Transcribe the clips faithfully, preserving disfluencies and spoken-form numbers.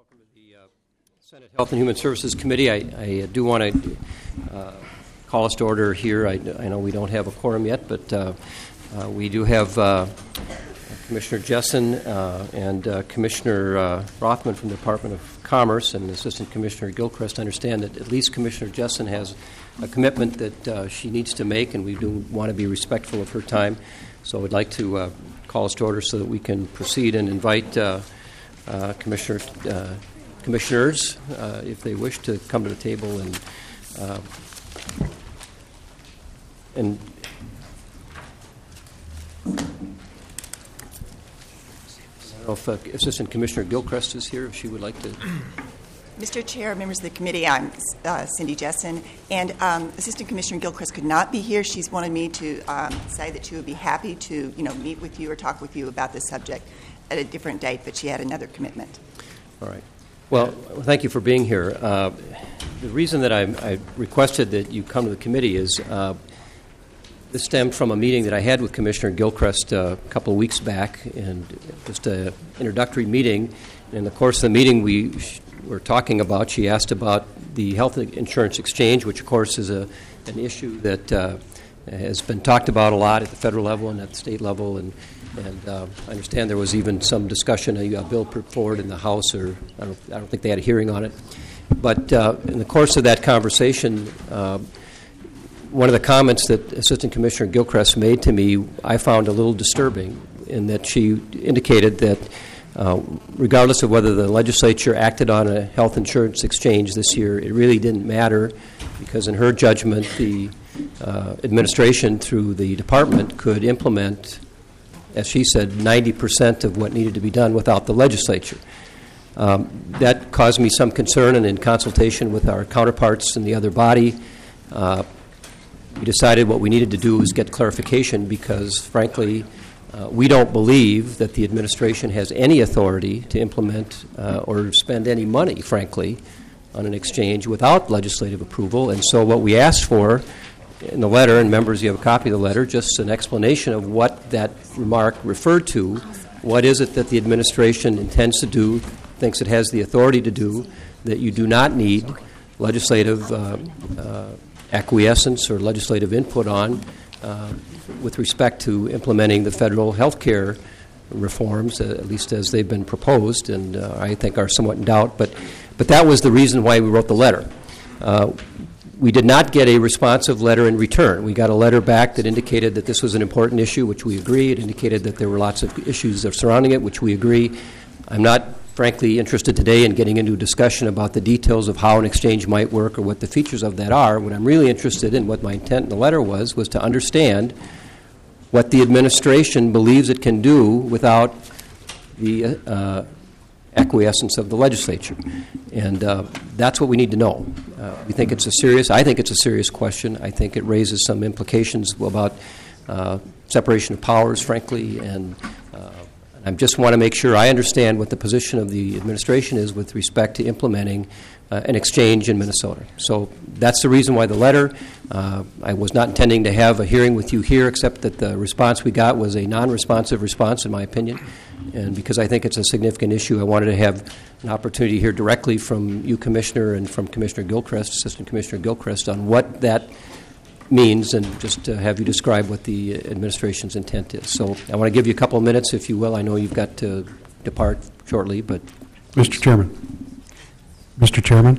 Welcome to the uh, Senate Health and Human Services Committee. I, I do want to uh, call us to order here. I, I know we don't have a quorum yet, but uh, uh, we do have uh, Commissioner Jessen uh, and uh, Commissioner uh, Rothman from the Department of Commerce and Assistant Commissioner Gilchrist. I understand that at least Commissioner Jessen has a commitment that uh, she needs to make, and we do want to be respectful of her time. So I would like to uh, call us to order so that we can proceed and invite uh, uh, Commissioner, uh, commissioners, uh, if they wish, to come to the table and uh, and I don't know if uh, Assistant Commissioner Gilchrist is here, if she would like to. Mister Chair, members of the committee, I'm uh, Cindy Jessen, and um, Assistant Commissioner Gilchrist could not be here. She's wanted me to um, say that she would be happy to, you know, meet with you or talk with you about this subject at a different date, but she had another commitment. All right. Well, thank you for being here. Uh, the reason that I, I requested that you come to the committee is uh, this stemmed from a meeting that I had with Commissioner Gilchrist uh, a couple of weeks back, and just an introductory meeting. And in the course of the meeting, we sh- were talking about, she asked about the health insurance exchange, which, of course, is a an issue that uh, has been talked about a lot at the federal level and at the state level. And, and uh, I understand there was even some discussion, a, a bill put forward in the House, or I don't, I don't think they had a hearing on it. But uh, in the course of that conversation, uh, one of the comments that Assistant Commissioner Gilchrist made to me, I found a little disturbing, in that she indicated that uh, regardless of whether the legislature acted on a health insurance exchange this year, it really didn't matter, because in her judgment, the uh, administration through the department could implement, as she said, ninety percent of what needed to be done without the legislature. Um, that caused me some concern, and in consultation with our counterparts in the other body, uh, we decided what we needed to do was get clarification, because, frankly, uh, we don't believe that the administration has any authority to implement uh, or spend any money, frankly, on an exchange without legislative approval. And so what we asked for in the letter, and members, you have a copy of the letter, just an explanation of what that remark referred to. What is it that the administration intends to do, thinks it has the authority to do, that you do not need legislative uh, uh, acquiescence or legislative input on uh, with respect to implementing the federal health care reforms, uh, at least as they've been proposed, and uh, I think are somewhat in doubt. But, but that was the reason why we wrote the letter. Uh, we did not get a responsive letter in return. We got a letter back that indicated that this was an important issue, which we agree. It indicated that there were lots of issues surrounding it, which we agree. I'm not frankly interested today in getting into a discussion about the details of how an exchange might work or what the features of that are. What I'm really interested in, what my intent in the letter was, was to understand what the administration believes it can do without the uh, acquiescence of the legislature. And uh, that's what we need to know. Uh, we think it's a serious, I think it's a serious question. I think it raises some implications about uh, separation of powers, frankly, and uh, I just want to make sure I understand what the position of the administration is with respect to implementing uh, an exchange in Minnesota. So that's the reason why the letter. Uh, I was not intending to have a hearing with you here, except that the response we got was a non-responsive response, in my opinion. And because I think it's a significant issue, I wanted to have an opportunity here directly from you, Commissioner, and from Commissioner Gilchrist, Assistant Commissioner Gilchrist, on what that means, and just to have you describe what the administration's intent is. So I want to give you a couple of minutes, if you will. I know you've got to depart shortly, but Mister Chairman. Mister Chairman.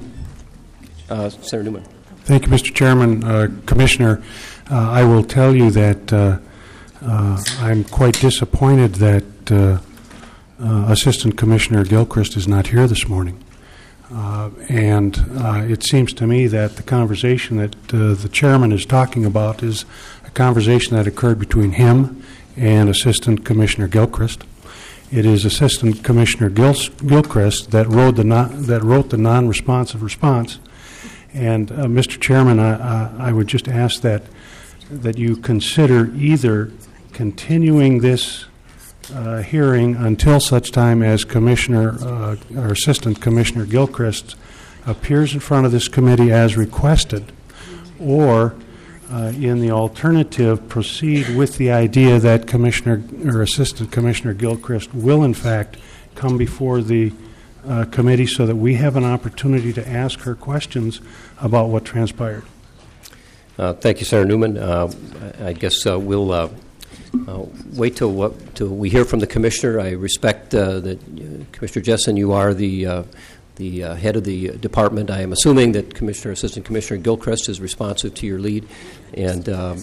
Uh, Senator Newman. Thank you, Mister Chairman. Uh, Commissioner, uh, I will tell you that uh, uh, I'm quite disappointed that uh, uh, Assistant Commissioner Gilchrist is not here this morning. Uh, and uh, it seems to me that the conversation that uh, the chairman is talking about is a conversation that occurred between him and Assistant Commissioner Gilchrist. It is Assistant Commissioner Gil- Gilchrist that wrote the non- that wrote the non-responsive response. And uh, Mister Chairman, I, I, I would just ask that that you consider either continuing this Uh, hearing until such time as Commissioner uh, or Assistant Commissioner Gilchrist appears in front of this committee as requested, or uh, in the alternative, proceed with the idea that Commissioner or Assistant Commissioner Gilchrist will in fact come before the uh, committee so that we have an opportunity to ask her questions about what transpired. Uh, thank you, Senator Newman. Uh, I I guess uh, we'll uh, uh, wait till, what, till we hear from the Commissioner. I respect uh, that, uh, Commissioner Jessen, you are the uh, the uh, head of the department. I am assuming that Commissioner, Assistant Commissioner Gilchrist is responsive to your lead, and um,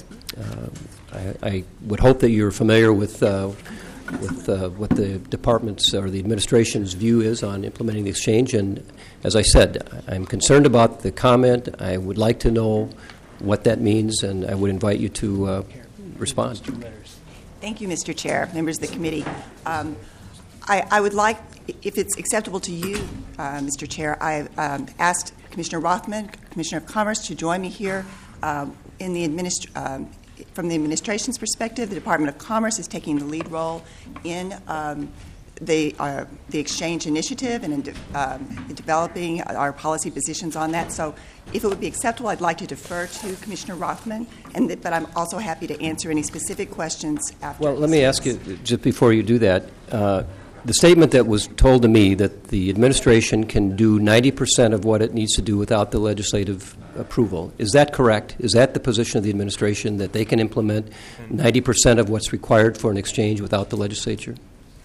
uh, I, I would hope that you're familiar with uh, with uh, what the department's or the administration's view is on implementing the exchange. And as I said, I'm concerned about the comment. I would like to know what that means, and I would invite you to uh, respond. Thank you, Mister Chair, members of the committee. Um, I, I would like, if it's acceptable to you, uh, Mister Chair, I um, asked Commissioner Rothman, Commissioner of Commerce, to join me here. Um, in the administ- um, from the administration's perspective, the Department of Commerce is taking the lead role in um, the uh, the exchange initiative and in, de- um, in developing our policy positions on that. So, if it would be acceptable, I'd like to defer to Commissioner Rothman, and th- but I'm also happy to answer any specific questions after. Well, let me ask you, just before you do that, uh, the statement that was told to me that the administration can do ninety percent of what it needs to do without the legislative approval, is that correct? Is that the position of the administration, that they can implement ninety percent of what's required for an exchange without the legislature?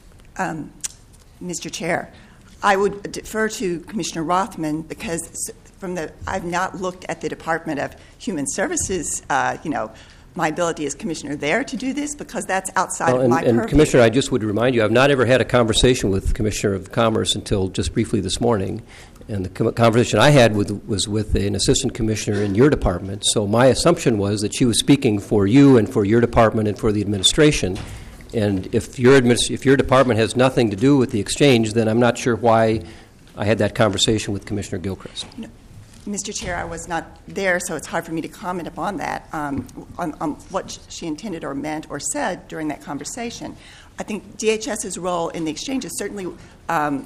Um, Mister Chair, I would defer to Commissioner Rothman because from the I've not looked at the Department of Human Services, uh, you know, my ability as commissioner there to do this because that's outside well, of and, my and purview. Commissioner, I just would remind you, I've not ever had a conversation with the Commissioner of Commerce until just briefly this morning, and the com- conversation I had with, was with an assistant commissioner in your department. So my assumption was that she was speaking for you and for your department and for the administration. And if your administ- if your department has nothing to do with the exchange, then I'm not sure why I had that conversation with Commissioner Gilchrist. No. Mister Chair, I was not there, so it's hard for me to comment upon that, um, on, on what she intended or meant or said during that conversation. I think DHS's role in the exchange is certainly, um,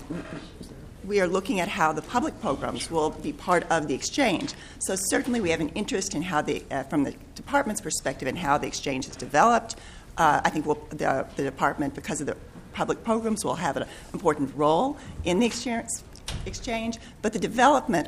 we are looking at how the public programs will be part of the exchange. So certainly we have an interest in how the, uh, from the department's perspective, and how the exchange is developed. Uh, I think we'll, the, the department, because of the public programs, will have an important role in the exchange, exchange but the development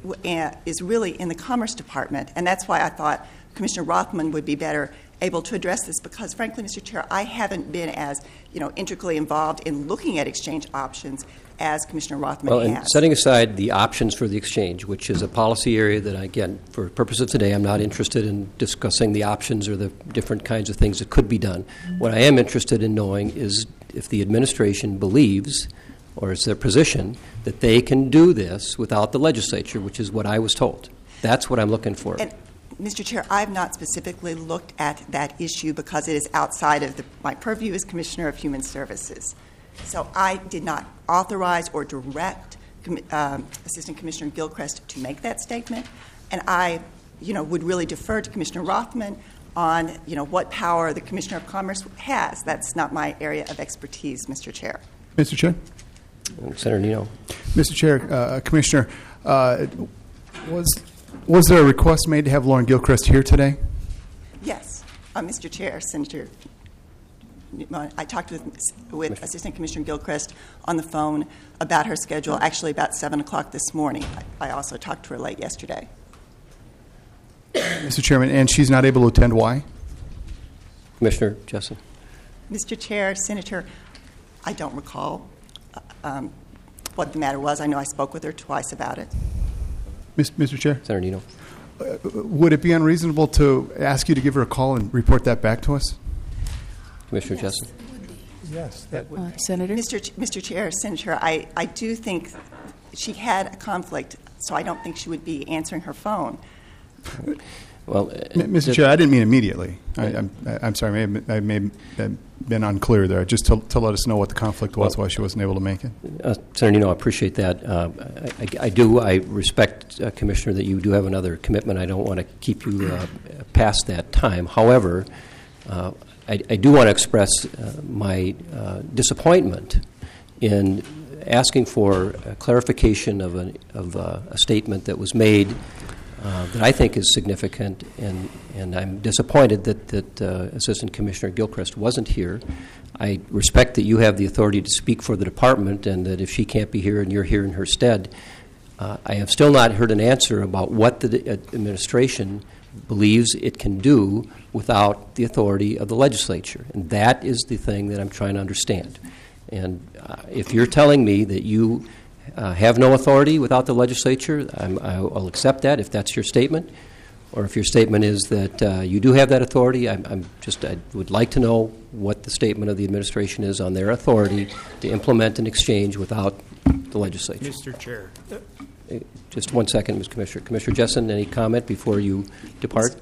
is really in the Commerce Department, and that's why I thought Commissioner Rothman would be better able to address this because, frankly, Mister Chair, I haven't been as, you know, intricately involved in looking at exchange options as Commissioner Rothman well, has. And setting aside the options for the exchange, which is a policy area that, again, for purposes of today, I'm not interested in discussing the options or the different kinds of things that could be done. Mm-hmm. What I am interested in knowing is if the administration believes, or is their position, that they can do this without the legislature, which is what I was told. That's what I'm looking for. And, Mister Chair, I have not specifically looked at that issue because it is outside of the, my purview as Commissioner of Human Services. So I did not authorize or direct um, Assistant Commissioner Gilchrist to make that statement, and I, you know, would really defer to Commissioner Rothman on, you know, what power the Commissioner of Commerce has. That's not my area of expertise, Mister Chair. Mister Chair. Senator Nino. Mister Chair, uh, Commissioner, uh, was was there a request made to have Lauren Gilchrist here today? Yes, uh, Mister Chair, Senator. I talked with with Assistant Commissioner Gilchrist on the phone about her schedule. Actually, about seven o'clock this morning. I, I also talked to her late yesterday. Mister Chairman, and she's not able to attend. Why? Commissioner Jessen. Mister Chair, Senator, I don't recall um, what the matter was. I know I spoke with her twice about it. Mister Chair? Senator Nino. Uh, would it be unreasonable to ask you to give her a call and report that back to us? Commissioner yes. Jessen. Yes, that would. Uh, Senator? Mister Ch- Mister Chair, Senator, I, I do think she had a conflict, so I don't think she would be answering her phone. Well, M- Mister Chair, I didn't mean immediately. I, I'm, I'm sorry, I may, have, I may have been unclear there. Just to, to let us know what the conflict was, why she wasn't able to make it. Uh, Senator Nino, I appreciate that. Uh, I, I, I do. I respect, uh, Commissioner, that you do have another commitment. I don't want to keep you uh, past that time. However, uh, I, I do want to express uh, my uh, disappointment in asking for a clarification of, an, of uh, a statement that was made uh, that I think is significant, and, and I'm disappointed that, that uh, Assistant Commissioner Gilchrist wasn't here. I respect that you have the authority to speak for the department, and that if she can't be here and you're here in her stead, uh, I have still not heard an answer about what the administration believes it can do without the authority of the legislature. And that is the thing that I'm trying to understand. And uh, if you're telling me that you uh, have no authority without the legislature, I'm, I'll accept that if that's your statement. Or if your statement is that uh, you do have that authority, I'm, I'm just, I would like to know what the statement of the administration is on their authority to implement an exchange without the legislature. Mister Chair. Uh, Just one second, Miz Commissioner. Commissioner Jessen, any comment before you depart?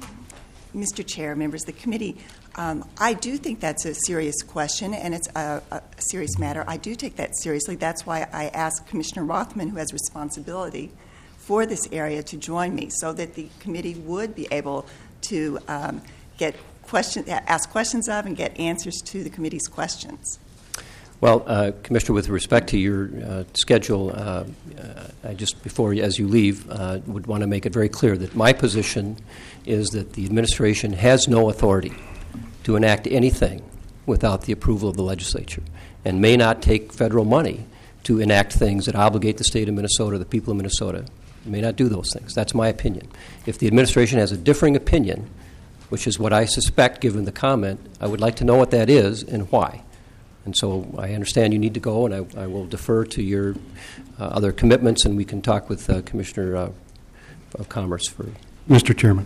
Mister Chair, members of the committee, um, I do think that's a serious question, and it's a, a serious matter. I do take that seriously. That's why I asked Commissioner Rothman, who has responsibility for this area, to join me, so that the committee would be able to um, get question, ask questions of and get answers to the committee's questions. Well, uh, Commissioner, with respect to your uh, schedule, uh, uh, I just before, as you leave, uh, would want to make it very clear that my position is that the administration has no authority to enact anything without the approval of the legislature, and may not take federal money to enact things that obligate the state of Minnesota, the people of Minnesota. It may not do those things. That's my opinion. If the administration has a differing opinion, which is what I suspect given the comment, I would like to know what that is and why. And so I understand you need to go, and I, I will defer to your uh, other commitments, and we can talk with uh, Commissioner uh, of Commerce for. Mister Chairman.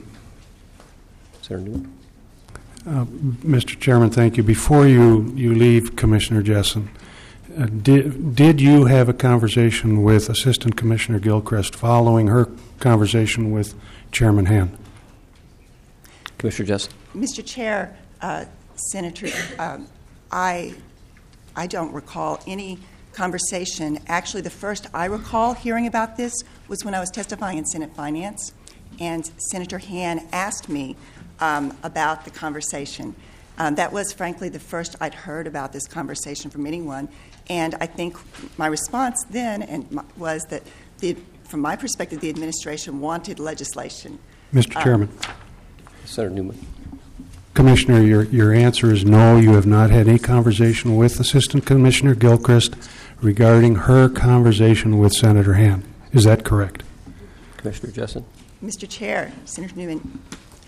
Senator Newman. Uh, Mister Chairman, thank you. Before you, you leave, Commissioner Jessen, uh, did, did you have a conversation with Assistant Commissioner Gilchrist following her conversation with Chairman Hand? Commissioner Jessen. Mister Chair, uh, Senator, um, I. I don't recall any conversation. Actually, the first I recall hearing about this was when I was testifying in Senate Finance, and Senator Hand asked me um, about the conversation. Um, that was, frankly, the first I'd heard about this conversation from anyone, and I think my response then and my, was that, the, from my perspective, the administration wanted legislation. Mister Um, Chairman. Senator Newman. Commissioner, your, your answer is no. You have not had any conversation with Assistant Commissioner Gilchrist regarding her conversation with Senator Hand. Is that correct? Commissioner Jessen. Mister Chair, Senator Newman,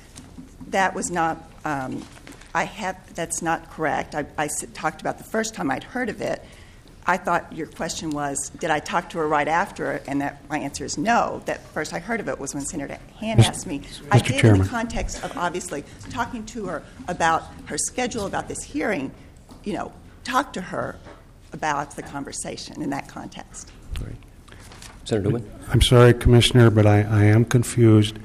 that was not, um, I have, that's not correct. I, I s- talked about the first time I'd heard of it. I thought your question was, did I talk to her right after? And that my answer is no. That first I heard of it was when Senator Hand Mister asked me. Mister I did Chairman. in the context of obviously talking to her about her schedule, about this hearing, you know, talk to her about the conversation in that context. All right. Senator Newman. I'm sorry, Commissioner, but I, I am confused.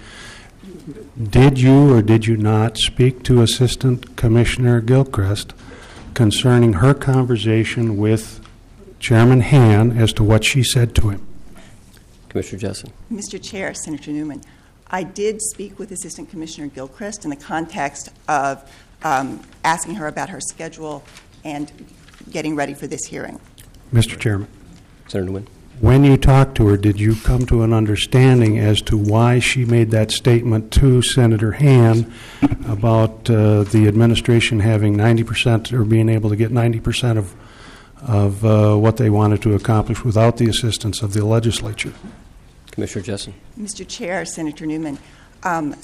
Did you or did you not speak to Assistant Commissioner Gilchrist concerning her conversation with Chairman Hand as to what she said to him? Commissioner Jessen. Mister Chair, Senator Newman, I did speak with Assistant Commissioner Gilchrist in the context of um, asking her about her schedule and getting ready for this hearing. Mister Chairman. Senator Newman. When you talked to her, did you come to an understanding as to why she made that statement to Senator Hand about uh, the administration having ninety percent or being able to get ninety percent of of uh, what they wanted to accomplish without the assistance of the legislature? Commissioner Jessen. Mister Chair, Senator Newman, um,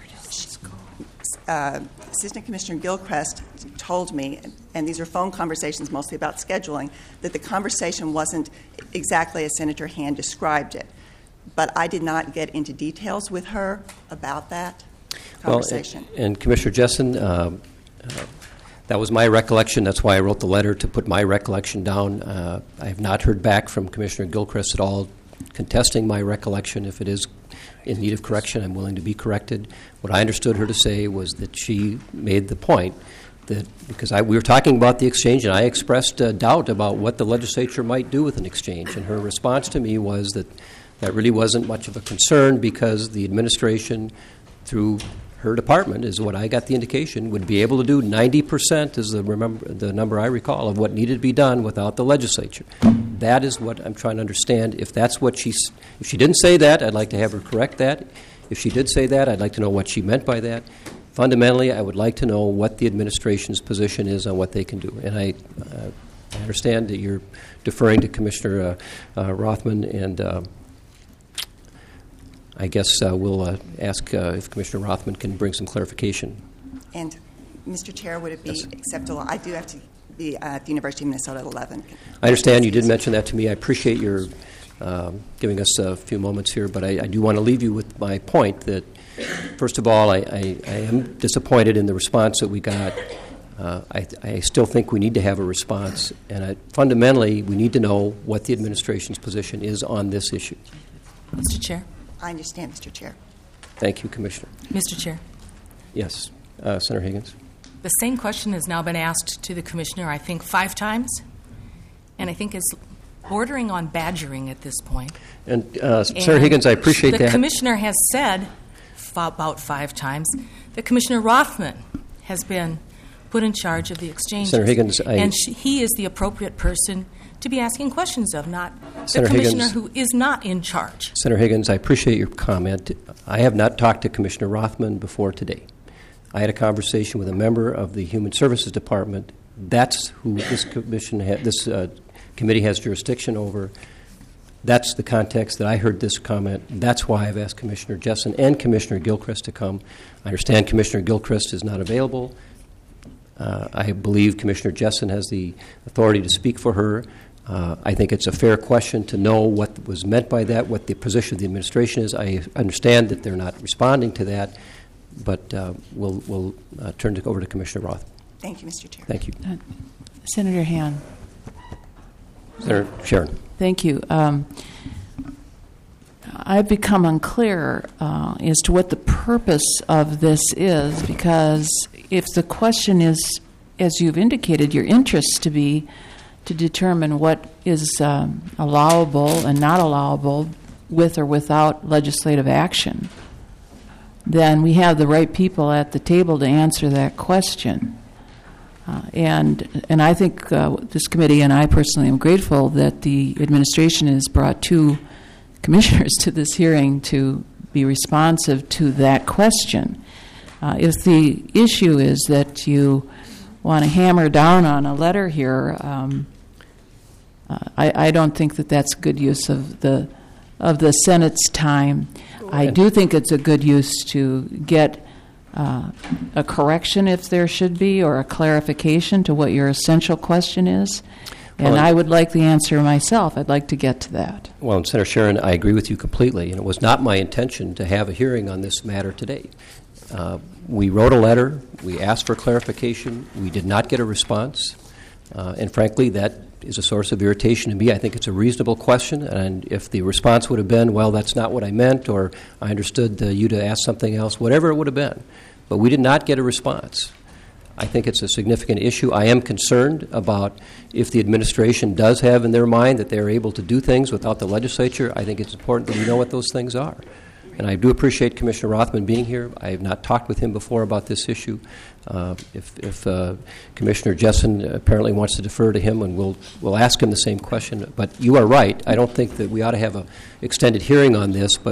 uh, Assistant Commissioner Gilchrist told me, and these are phone conversations mostly about scheduling, that the conversation wasn't exactly as Senator Hand described it. But I did not get into details with her about that conversation. Well, and, and Commissioner Jessen, uh, uh, that was my recollection. That's why I wrote the letter, to put my recollection down. Uh, I have not heard back from Commissioner Gilchrist at all contesting my recollection. If it is in need of correction, I'm willing to be corrected. What I understood her to say was that she made the point that, because I, we were talking about the exchange, and I expressed uh, doubt about what the legislature might do with an exchange, and her response to me was that that really wasn't much of a concern because the administration, through her department, is what I got the indication, would be able to do ninety percent, is the, remember, the number I recall, of what needed to be done without the legislature. That is what I'm trying to understand. If that's what she, if she didn't say that, I'd like to have her correct that. If she did say that, I'd like to know what she meant by that. Fundamentally, I would like to know what the administration's position is on what they can do. And I, uh, I understand that you're deferring to Commissioner uh, uh, Rothman, and uh, I guess uh, we'll uh, ask uh, if Commissioner Rothman can bring some clarification. And, Mister Chair, would it be Yes. acceptable? I do have to be uh, at the University of Minnesota at eleven. I understand you did mention that to me. I appreciate your um, giving us a few moments here, but I, I do want to leave you with my point that, first of all, I, I, I am disappointed in the response that we got. Uh, I, I still think we need to have a response, and I, fundamentally, we need to know what the administration's position is on this issue. Mister Chair. I understand, Mister Chair. Thank you, Commissioner. Mister Chair. Yes, uh, Senator Higgins. The same question has now been asked to the Commissioner, I think, five times, and I think is bordering on badgering at this point. And, uh, And Senator Higgins, I appreciate the that. The Commissioner has said f- about five times that Commissioner Rothman has been put in charge of the exchanges. Senator Higgins, I- And sh- he is the appropriate person to be asking questions of, not Senator the Commissioner Higgins. who is not in charge. Senator Higgins, I appreciate your comment. I have not talked to Commissioner Rothman before today. I had a conversation with a member of the Human Services Department. That's who this commission, ha- this uh, committee has jurisdiction over. That's the context that I heard this comment. That's why I've asked Commissioner Jessen and Commissioner Gilchrist to come. I understand Commissioner Gilchrist is not available. Uh, I believe Commissioner Jessen has the authority to speak for her. Uh, I think it's a fair question to know what was meant by that, what the position of the administration is. I understand that they're not responding to that, but uh, we'll, we'll uh, turn it over to Commissioner Roth. Thank you, Mister Chair. Thank you. Uh, Senator Han. Senator Sharon. Thank you. Um, I've become unclear uh, as to what the purpose of this is, because if the question is, as you've indicated, your interest to be to determine what is um, allowable and not allowable with or without legislative action, then we have the right people at the table to answer that question. Uh, and and I think uh, this committee and I personally am grateful that the administration has brought two commissioners to this hearing to be responsive to that question. Uh, if the issue is that you want to hammer down on a letter here, um, uh, I, I don't think that that's good use of the of the Senate's time. I do think it's a good use to get uh, a correction if there should be, or a clarification to what your essential question is. And Well, I would like the answer myself. I'd like to get to that. Well, and Senator Sharon, I agree with you completely, and it was not my intention to have a hearing on this matter today. Uh, we wrote a letter. We asked for clarification. We did not get a response. Uh, and frankly, that is a source of irritation to me. I think it's a reasonable question, and if the response would have been, well, that's not what I meant, or I understood uh, you to ask something else, whatever it would have been. But we did not get a response. I think it's a significant issue. I am concerned about if the administration does have in their mind that they're able to do things without the legislature. I think it's important that we know what those things are. And I do appreciate Commissioner Rothman being here. I have not talked with him before about this issue. Uh, if if uh, Commissioner Jessen apparently wants to defer to him, and we'll we'll ask him the same question. But you are right. I don't think that we ought to have an extended hearing on this, but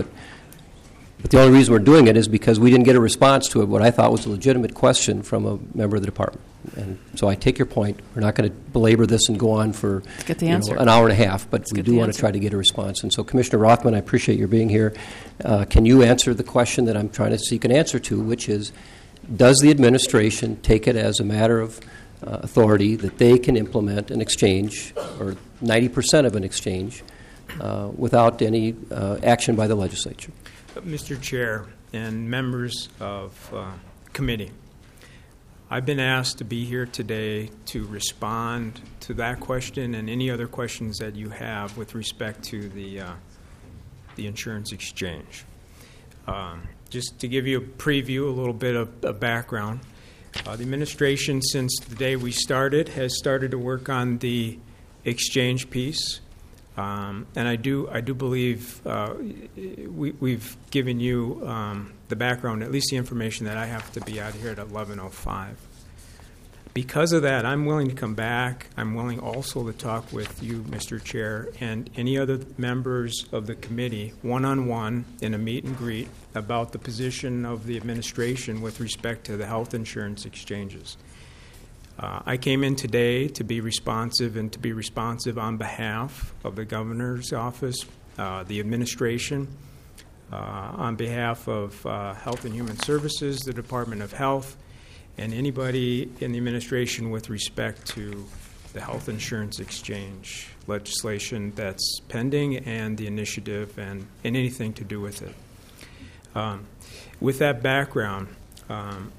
But the only reason we're doing it is because we didn't get a response to it, what I thought was a legitimate question from a member of the department. And so I take your point. We're not going to belabor this and go on for get the you know, answer. an hour and a half, but Let's we get do the want to answer. try to get a response. And so, Commissioner Rothman, I appreciate your being here. Uh, can you answer the question that I'm trying to seek an answer to, which is, does the administration take it as a matter of uh, authority that they can implement an exchange, or ninety percent of an exchange, uh, without any uh, action by the legislature? Mister Chair and members of uh, committee, I've been asked to be here today to respond to that question and any other questions that you have with respect to the uh, the insurance exchange. Um, just to give you a preview, a little bit of, of background, uh, the administration, since the day we started, has started to work on the exchange piece. Um, and I do, I do believe uh, we, we've given you um, the background, at least the information that I have to be out here at eleven oh five. Because of that, I'm willing to come back. I'm willing also to talk with you, Mister Chair, and any other members of the committee, one-on-one in a meet and greet, about the position of the administration with respect to the health insurance exchanges. Uh, I came in today to be responsive and to be responsive on behalf of the governor's office, uh, the administration, uh, on behalf of uh, Health and Human Services, the Department of Health, and anybody in the administration with respect to the health insurance exchange legislation that's pending and the initiative and, and anything to do with it. Um, with that background, um,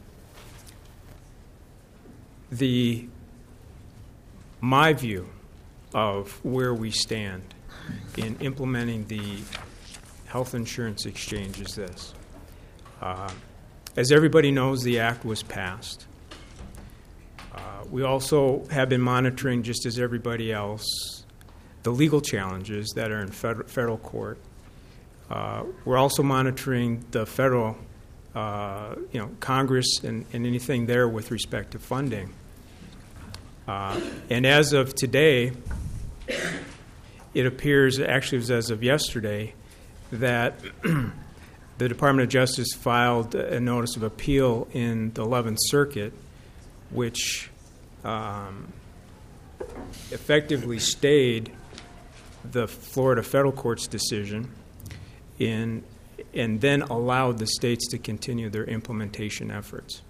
the my view of where we stand in implementing the health insurance exchange is this. Uh, As everybody knows, the act was passed. Uh, we also have been monitoring, just as everybody else, the legal challenges that are in federal, federal court. Uh, we're also monitoring the federal, uh, you know, Congress and, and anything there with respect to funding. Uh, and as of today, it appears, actually it was as of yesterday, that the Department of Justice filed a notice of appeal in the eleventh Circuit, which um, effectively stayed the Florida federal court's decision in, and then allowed the states to continue their implementation efforts.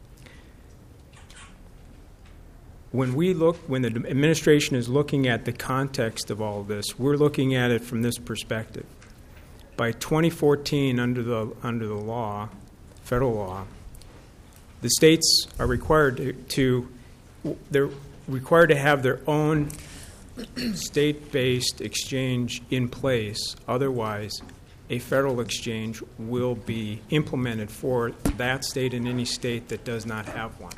When we look, when the administration is looking at the context of all of this, we're looking at it from this perspective. By twenty fourteen, under the under the law, federal law, the states are required to, to they're required to have their own state-based exchange in place. Otherwise, a federal exchange will be implemented for that state and any state that does not have one.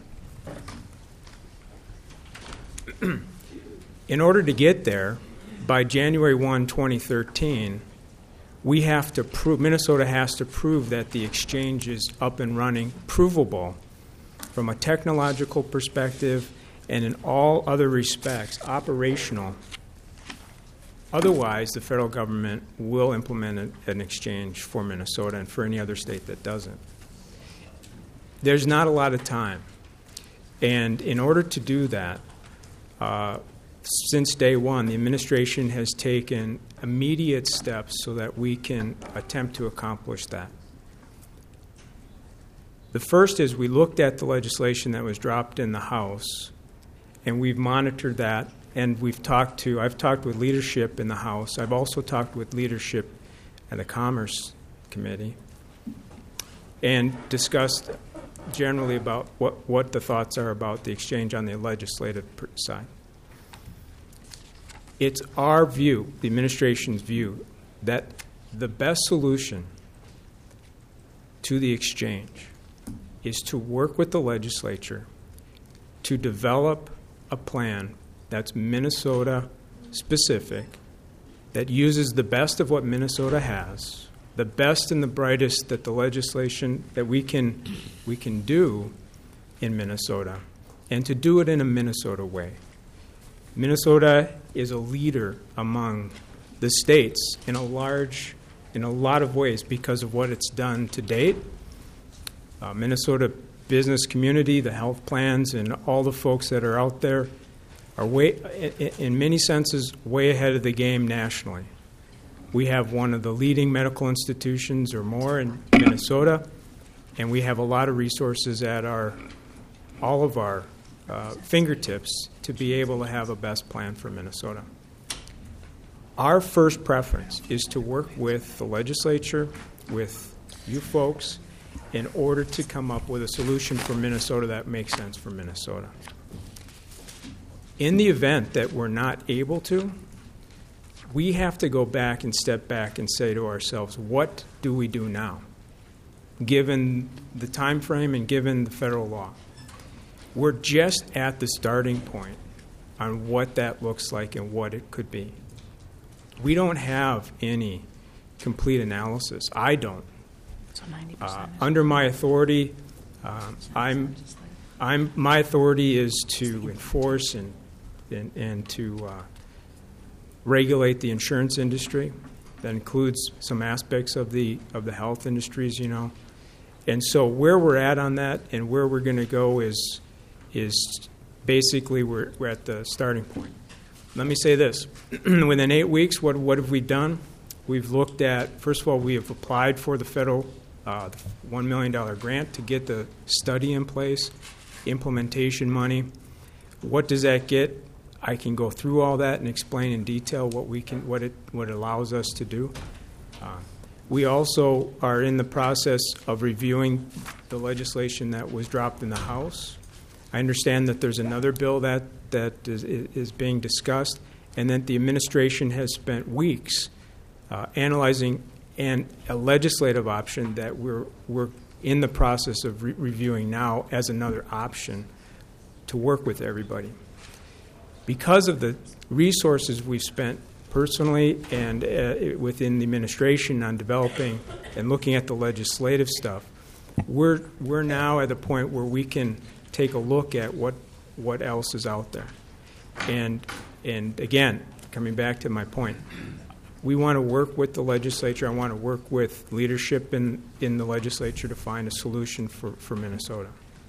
In order to get there, by January first, twenty thirteen, we have to prove, Minnesota has to prove that the exchange is up and running, provable from a technological perspective and in all other respects, operational. Otherwise, the federal government will implement an exchange for Minnesota and for any other state that doesn't. There's not a lot of time. And in order to do that, uh, since day one, the administration has taken immediate steps so that we can attempt to accomplish that. The first is we looked at the legislation that was dropped in the House, and we've monitored that, and we've talked to, I've talked with leadership in the House. I've also talked with leadership at the Commerce Committee and discussed generally about what, what the thoughts are about the exchange on the legislative side. It's our view, the administration's view, that the best solution to the exchange is to work with the legislature to develop a plan that's Minnesota-specific, that uses the best of what Minnesota has, the best and the brightest that the legislation that we can we can do in Minnesota, and to do it in a Minnesota way. Minnesota is a leader among the states in a large, in a lot of ways because of what it's done to date. Uh, Minnesota business community, the health plans, and all the folks that are out there are way, in, in many senses, way ahead of the game nationally. We have one of the leading medical institutions or more in Minnesota, and we have a lot of resources at our, all of our uh, fingertips to be able to have a best plan for Minnesota. Our first preference is to work with the legislature, with you folks, in order to come up with a solution for Minnesota that makes sense for Minnesota. In the event that we're not able to, we have to go back and step back and say to ourselves, what do we do now, given the time frame and given the federal law? We're just at the starting point on what that looks like and what it could be. We don't have any complete analysis. I don't. So ninety Uh, percent. under my authority, um, I'm, I'm, my authority is to enforce and, and, and to uh, regulate the insurance industry. That includes some aspects of the of the health industries, you know. And so where we're at on that and where we're going to go is is basically we're, we're at the starting point. Let me say this. Within eight weeks, what what have we done? We've looked at, first of all, we have applied for the federal uh, one million dollars grant to get the study in place, implementation money. What does that get? I can go through all that and explain in detail what we can, what it what it allows us to do. Uh, we also are in the process of reviewing the legislation that was dropped in the House. I understand that there's another bill that that is, is being discussed, and that the administration has spent weeks uh, analyzing and a legislative option that we're we're in the process of re- reviewing now as another option to work with everybody. Because of the resources we've spent personally and uh, within the administration on developing and looking at the legislative stuff, we're we're now at a point where we can take a look at what what else is out there. And and again, coming back to my point, we want to work with the legislature. I want to work with leadership in, in the legislature to find a solution for, for Minnesota.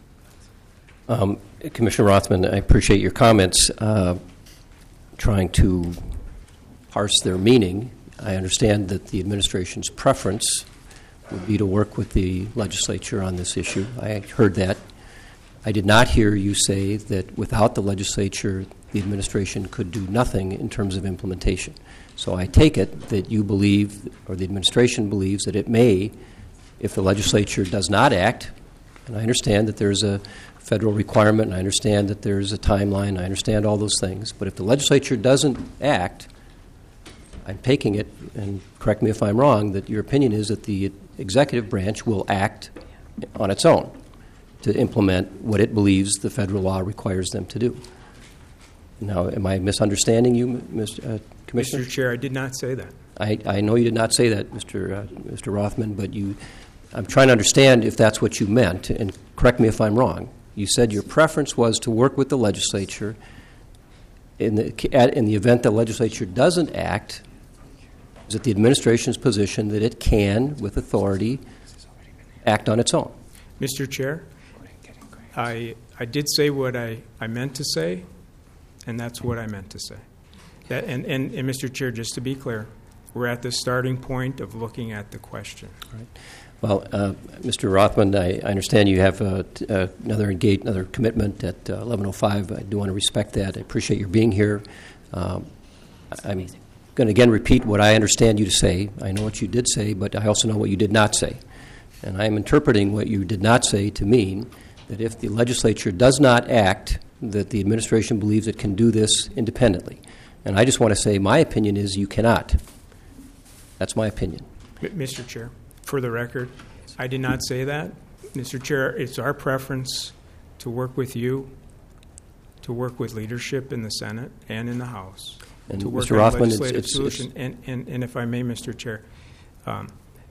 Um, Commissioner Rothman, I appreciate your comments. Uh, trying to parse their meaning, I understand that the administration's preference would be to work with the legislature on this issue. I heard that. I did not hear you say that without the legislature, the administration could do nothing in terms of implementation. So I take it that you believe, or the administration believes, that it may, if the legislature does not act, and I understand that there's a federal requirement, and I understand that there's a timeline, I understand all those things, but if the legislature doesn't act, I'm taking it, and correct me if I'm wrong, that your opinion is that the executive branch will act on its own to implement what it believes the federal law requires them to do. Now, am I misunderstanding you, Mister Uh, Commissioner? Mister Chair, I did not say that. I, I know you did not say that, Mister Uh, Mister Rothman, but you, I'm trying to understand if that's what you meant, and correct me if I'm wrong. You said your preference was to work with the legislature. In the, at, in the event the legislature doesn't act, is it the administration's position that it can, with authority, act on its own? Mister Chair, I I did say what I, I meant to say, and that's what I meant to say. That, and, and, and, Mister Chair, just to be clear, we're at the starting point of looking at the question. Right. Well, uh, Mister Rothman, I, I understand you have uh, t- uh, another engage, another commitment at uh, eleven oh five. I do want to respect that. I appreciate your being here. Um, I'm going to again repeat what I understand you to say. I know what you did say, but I also know what you did not say. And I am interpreting what you did not say to mean that if the legislature does not act, that the administration believes it can do this independently. And I just want to say my opinion is you cannot. That's my opinion. Mister Chair, for the record, I did not say that. Mister Chair, it's our preference to work with you, to work with leadership in the Senate and in the House, and to work Mister on Rothman, legislative it's, it's, solution. it's, and, and, and if I may, Mister Chair, um,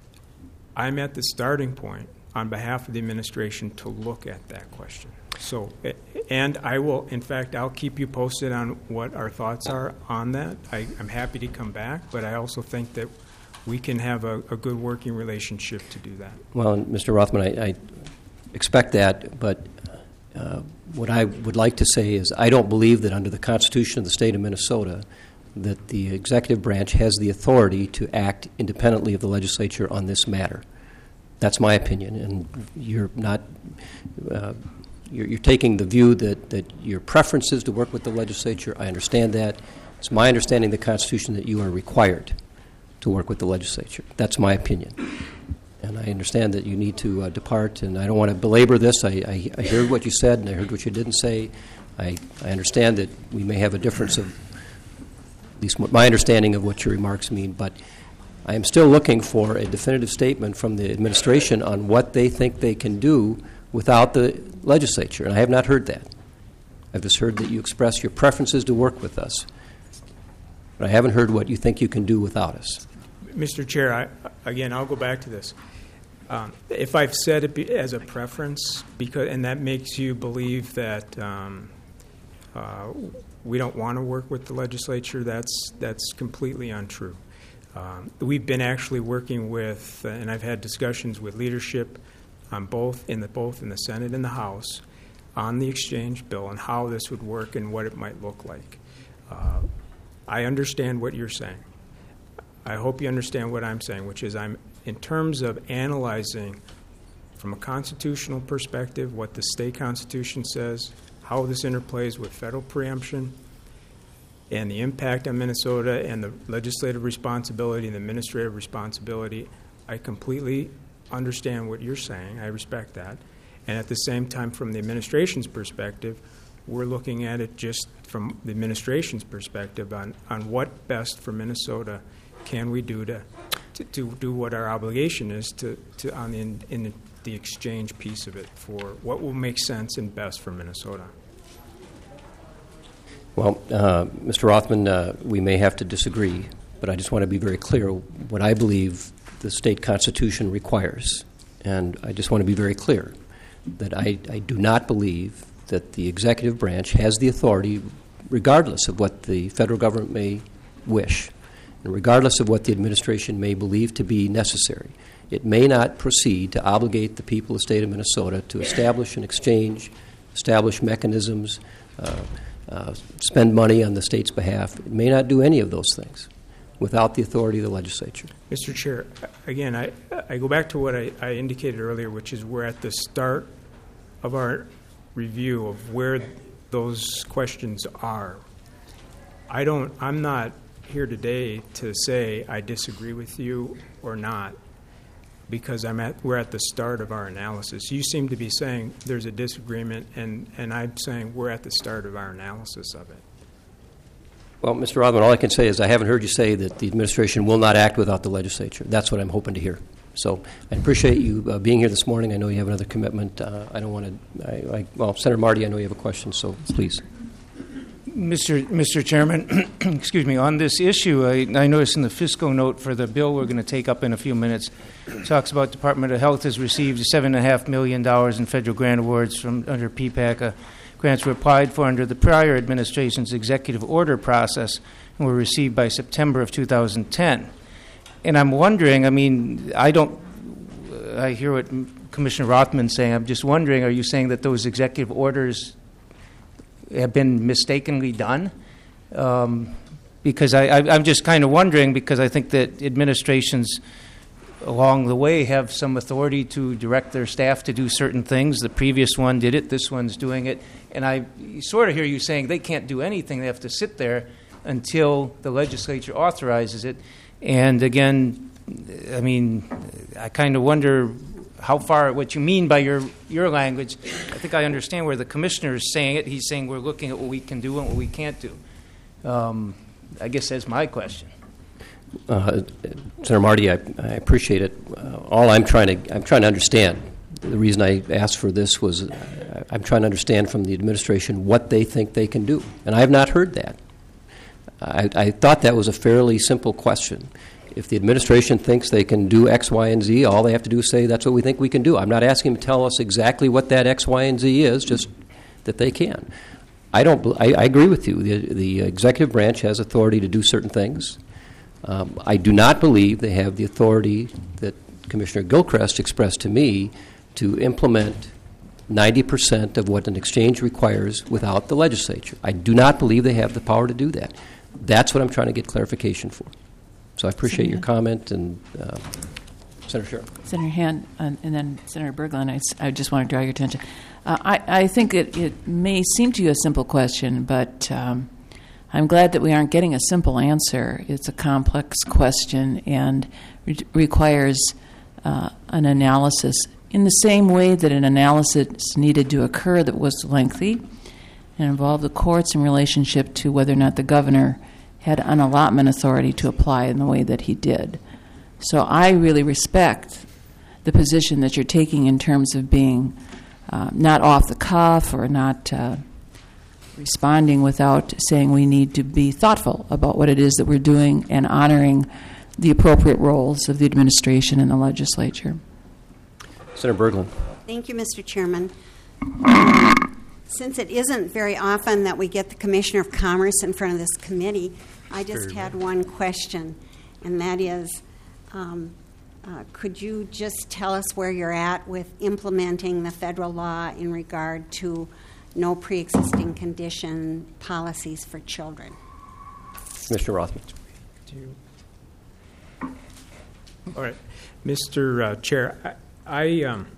I'm at the starting point on behalf of the administration to look at that question. So, and I will, in fact, I'll keep you posted on what our thoughts are on that. I, I'm happy to come back, but I also think that we can have a, a good working relationship to do that. Well, Mister Rothman, I, I expect that, but uh, what I would like to say is I don't believe that under the Constitution of the state of Minnesota that the executive branch has the authority to act independently of the legislature on this matter. That's my opinion, and you're not uh, you're, you're taking the view that, that your preference is to work with the legislature. I understand that. It's my understanding of the Constitution that you are required to work with the legislature. That's my opinion. And I understand that you need to uh, depart, and I don't want to belabor this. I, I, I heard what you said, and I heard what you didn't say. I, I understand that we may have a difference of at least my understanding of what your remarks mean, but I am still looking for a definitive statement from the administration on what they think they can do without the legislature, and I have not heard that. I've just heard that you express your preferences to work with us, but I haven't heard what you think you can do without us. Mister Chair, I, again, I'll go back to this. Um, if I've said it be, as a preference, because and that makes you believe that um, uh, we don't want to work with the legislature, that's that's completely untrue. Um, we've been actually working with, uh, and I've had discussions with leadership on both in the both in the Senate and the House on the exchange bill and how this would work and what it might look like. Uh, I understand what you're saying. I hope you understand what I'm saying, which is I'm in terms of analyzing from a constitutional perspective what the state constitution says, how this interplays with federal preemption, and the impact on Minnesota and the legislative responsibility and the administrative responsibility. I completely understand what you're saying. I respect that. And at the same time, from the administration's perspective, we're looking at it just from the administration's perspective on, on what best for Minnesota can we do to, to, to do what our obligation is to, to on the, in, in the, the exchange piece of it for what will make sense and best for Minnesota. Well, uh, Mister Rothman, uh, we may have to disagree, but I just want to be very clear what I believe the state constitution requires. And I just want to be very clear that I, I do not believe that the executive branch has the authority, regardless of what the federal government may wish, and regardless of what the administration may believe to be necessary. It may not proceed to obligate the people of the state of Minnesota to establish an exchange, establish mechanisms, uh, uh, spend money on the state's behalf. It may not do any of those things without the authority of the legislature. Mister Chair, again, I, I go back to what I, I indicated earlier, which is we're at the start of our review of where those questions are. I don't, I'm not here today to say I disagree with you or not, because I'm at, we're at the start of our analysis. You seem to be saying there's a disagreement, and, and I'm saying we're at the start of our analysis of it. Well, Mister Rothman, all I can say is I haven't heard you say that the administration will not act without the legislature. That's what I'm hoping to hear. So I appreciate you uh, being here this morning. I know you have another commitment. Uh, I don't want to, I, I, well, Senator Marty, I know you have a question, so please. Mister Mister Chairman, excuse me, on this issue, I, I noticed in the fiscal note for the bill we're going to take up in a few minutes, it talks about Department of Health has received seven point five million dollars in federal grant awards from under P PAC. Uh, grants were applied for under the prior administration's executive order process and were received by September of two thousand ten. And I'm wondering, I mean, I don't, I hear what Commissioner Rothman's saying. I'm just wondering, are you saying that those executive orders have been mistakenly done? Um, because I, I, I'm just kind of wondering, because I think that administrations along the way have some authority to direct their staff to do certain things. The previous one did it. This one's doing it. And I sort of hear you saying they can't do anything. They have to sit there until the legislature authorizes it. And again, I mean, I kind of wonder how far, what you mean by your, your language. I think I understand where the commissioner is saying it. He's saying we're looking at what we can do and what we can't do. Um, I guess that's my question. Uh, Senator Marty, I, I appreciate it. Uh, all I'm trying to I'm trying to understand. The reason I asked for this was uh, I'm trying to understand from the administration what they think they can do, and I have not heard that. I, I thought that was a fairly simple question. If the administration thinks they can do X, Y, and Z, all they have to do is say that's what we think we can do. I'm not asking them to tell us exactly what that X, Y, and Z is, just that they can. I don't. I, I agree with you. The, the executive branch has authority to do certain things. Um, I do not believe they have the authority that Commissioner Gilchrist expressed to me to implement ninety percent of what an exchange requires without the legislature. I do not believe they have the power to do that. That's what I'm trying to get clarification for. So I appreciate Senator. your comment. And uh, Senator Sherrill. Senator Hand, and, and then Senator Berglund, I, I just want to draw your attention. Uh, I, I think it, it may seem to you a simple question, but um, I'm glad that we aren't getting a simple answer. It's a complex question and re- requires uh, an analysis in the same way that an analysis needed to occur that was lengthy and involved the courts in relationship to whether or not the governor had an allotment authority to apply in the way that he did. So I really respect the position that you're taking in terms of being uh, not off the cuff or not uh, responding without saying we need to be thoughtful about what it is that we're doing and honoring the appropriate roles of the administration and the legislature. Senator Berglund. Thank you, Mister Chairman. Since it isn't very often that we get the Commissioner of Commerce in front of this committee, I just had one question, and that is, um, uh, could you just tell us where you're at with implementing the federal law in regard to no pre-existing condition policies for children? Commissioner Rothman. Do you- All right. Mister Uh, Chair, I, I, um,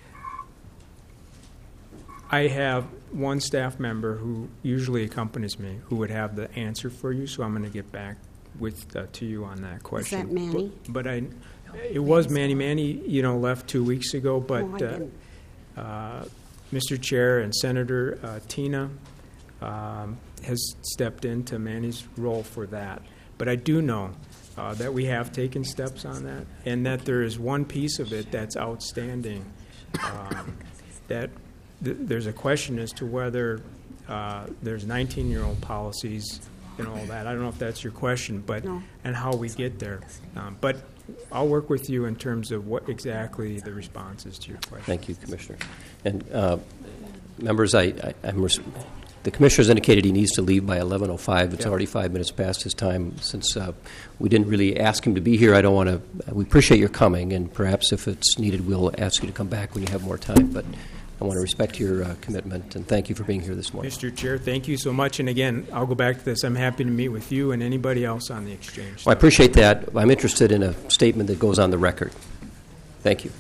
I have one staff member who usually accompanies me who would have the answer for you, so I'm going to get back with uh, to you on that question. Is that Manny? But, but I, it was Manny. Manny, you know, left two weeks ago, but Oh, I didn't. uh, uh, Mister Chair and Senator uh, Tina um, has stepped into Manny's role for that. But I do know uh, that we have taken steps on that, and that there is one piece of it that's outstanding. Um, that th- there's a question as to whether uh, there's nineteen-year-old policies and all that. I don't know if that's your question, but No. and how we get there. Um, but I'll work with you in terms of what exactly the response is to your question. Thank you, Commissioner. And uh, members, I, I, I'm res- the Commissioner's indicated he needs to leave by eleven oh five. It's Yeah. already five minutes past his time. Since uh, we didn't really ask him to be here, I don't want to. We appreciate your coming, and perhaps if it's needed, we'll ask you to come back when you have more time. But I want to respect your uh, commitment, and thank you for being here this morning. Mister Chair, thank you so much. And again, I'll go back to this. I'm happy to meet with you and anybody else on the exchange. Well, I appreciate that. I'm interested in a statement that goes on the record. Thank you.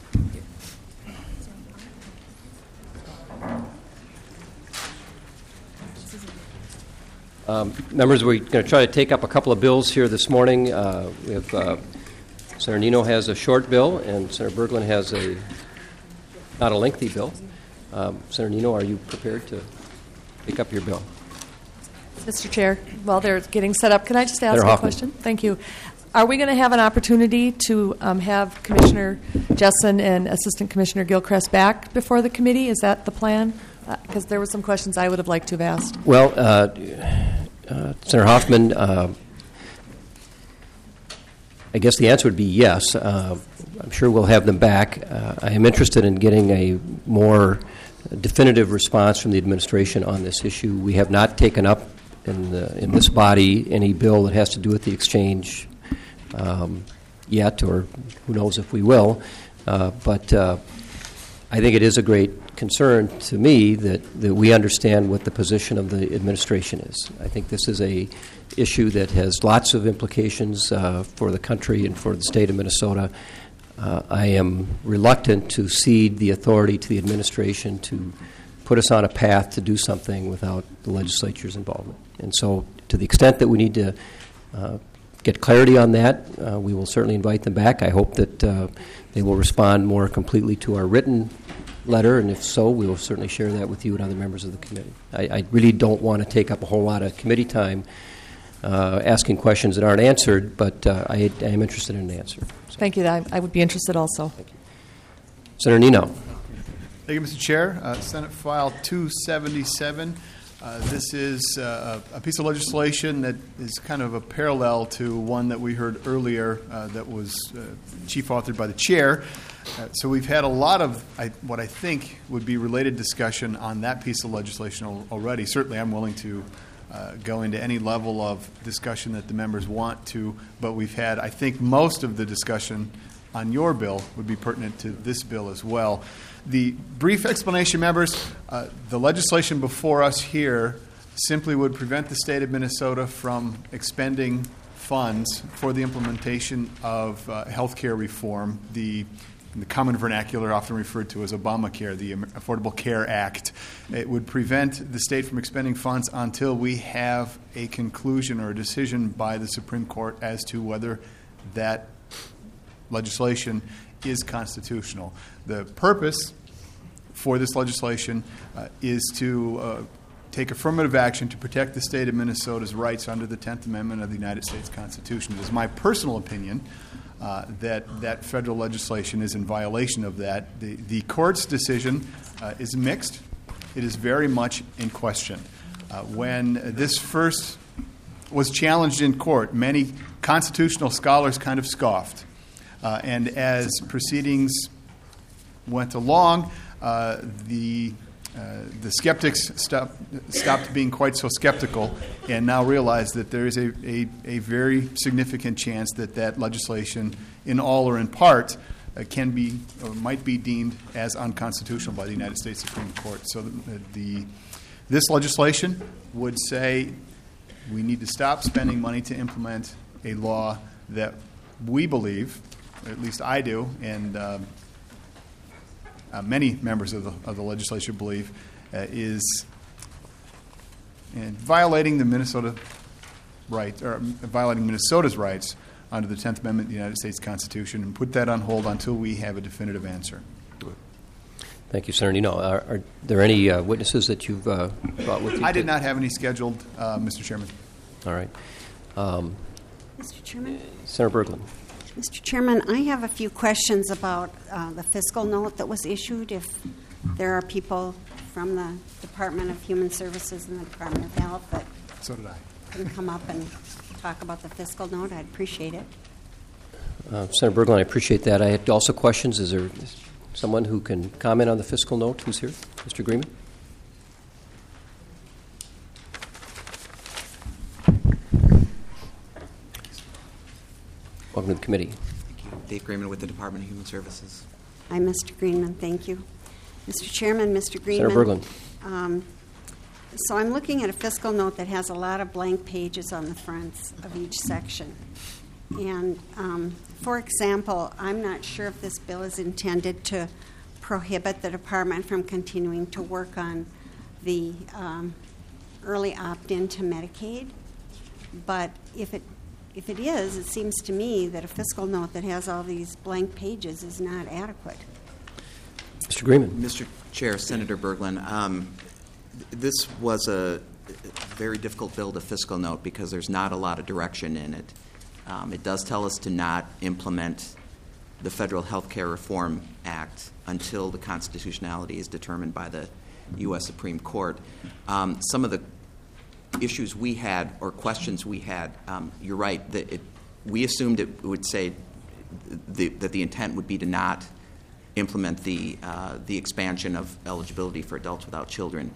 Um, members, we're going to try to take up a couple of bills here this morning. Uh, we have uh, Senator Nino has a short bill, and Senator Berglund has a not a lengthy bill. Um, Senator Nino, are you prepared to take up your bill? Mister Chair, while they're getting set up, can I just ask Senator a Hoffman. question? Thank you. Are we going to have an opportunity to um, have Commissioner Jessen and Assistant Commissioner Gilchrist back before the committee? Is that the plan? Because uh, there were some questions I would have liked to have asked. Well, uh, uh, Senator Hoffman, uh, I guess the answer would be yes. Uh, I'm sure we'll have them back. Uh, I am interested in getting a more definitive response from the administration on this issue. We have not taken up in, the, in this body any bill that has to do with the exchange um, yet, or who knows if we will. Uh, but uh, I think it is a great concern to me that, that we understand what the position of the administration is. I think this is a issue that has lots of implications uh, for the country and for the state of Minnesota. Uh, I am reluctant to cede the authority to the administration to put us on a path to do something without the legislature's involvement. And so to the extent that we need to uh, get clarity on that, uh, we will certainly invite them back. I hope that uh, they will respond more completely to our written letter, and if so, we will certainly share that with you and other members of the committee. I, I really don't want to take up a whole lot of committee time uh, asking questions that aren't answered, but uh, I, I am interested in an answer. So. Thank you. I, I would be interested also. Thank you. Senator Nino. Thank you, Mister Chair. Uh, Senate File two seventy-seven. Uh, this is uh, a piece of legislation that is kind of a parallel to one that we heard earlier uh, that was uh, chief authored by the chair. Uh, so we've had a lot of I, what I think would be related discussion on that piece of legislation al- already. Certainly I'm willing to uh, go into any level of discussion that the members want to, but we've had, I think, most of the discussion on your bill would be pertinent to this bill as well. The brief explanation, members, uh, the legislation before us here simply would prevent the state of Minnesota from expending funds for the implementation of uh, health care reform, the in the common vernacular often referred to as Obamacare, the Affordable Care Act. It would prevent the state from expending funds until we have a conclusion or a decision by the Supreme Court as to whether that legislation is constitutional. The purpose for this legislation uh, is to uh, take affirmative action to protect the state of Minnesota's rights under the tenth Amendment of the United States Constitution. It is my personal opinion uh, that that federal legislation is in violation of that. The, the court's decision uh, is mixed. It is very much in question. Uh, when this first was challenged in court, many constitutional scholars kind of scoffed. Uh, and as proceedings went along, uh, the uh, the skeptics stopped stopped being quite so skeptical, and now realize that there is a, a, a very significant chance that that legislation, in all or in part, uh, can be or might be deemed as unconstitutional by the United States Supreme Court. So the, the this legislation would say we need to stop spending money to implement a law that we believe, or at least I do, and um, uh, many members of the, of the legislature believe, uh, is and violating the Minnesota right, or violating Minnesota's rights under the tenth Amendment of the United States Constitution, and put that on hold until we have a definitive answer. Thank you, Senator Nino. Are, are there any uh, witnesses that you've uh, brought with you? I did not have any scheduled, uh, Mister Chairman. All right. Um, Mister Chairman? Senator Berglund. Mister Chairman, I have a few questions about uh, the fiscal note that was issued. If there are people from the Department of Human Services and the Department of Health that so did I. can come up and talk about the fiscal note, I'd appreciate it. Uh, Senator Berglund, I appreciate that. I had also questions. Is there someone who can comment on the fiscal note who's here? Mister Greenman? Welcome to the committee. Thank you. Dave Greenman with the Department of Human Services. Hi, Mister Greenman. Thank you. Mister Chairman, Mister Greenman. Senator Berglund. Um, so I'm looking at a fiscal note that has a lot of blank pages on the fronts of each section. And, um, for example, I'm not sure if this bill is intended to prohibit the department from continuing to work on the um, early opt-in to Medicaid. But if it if it is, it seems to me that a fiscal note that has all these blank pages is not adequate. Mister Greenman. Mister Chair, Senator Berglund, um, this was a very difficult bill to fiscal note because there's not a lot of direction in it. Um, it does tell us to not implement the Federal Health Care Reform Act until the constitutionality is determined by the U S Supreme Court. Um, some of the issues we had or questions we had, um, you're right, that it, we assumed it would say the, that the intent would be to not implement the, uh, the expansion of eligibility for adults without children.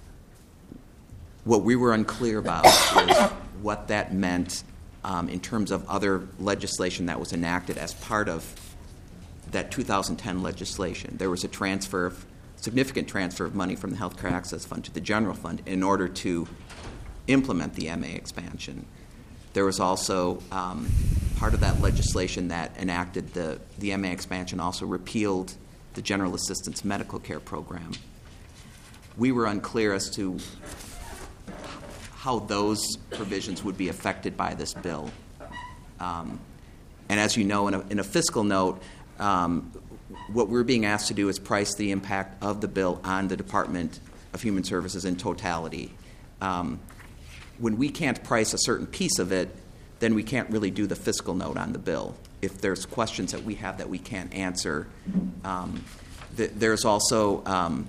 What we were unclear about was what that meant um, in terms of other legislation that was enacted as part of that two thousand ten legislation. There was a transfer of, significant transfer of money from the Health Care Access Fund to the General Fund in order to implement the M A expansion. There was also um, part of that legislation that enacted the, the M A expansion also repealed the General Assistance Medical Care Program. We were unclear as to how those provisions would be affected by this bill. Um, and as you know, in a, in a fiscal note, um, what we're being asked to do is price the impact of the bill on the Department of Human Services in totality. Um, when we can't price a certain piece of it, then we can't really do the fiscal note on the bill. If there's questions that we have that we can't answer, um, th- there's also um,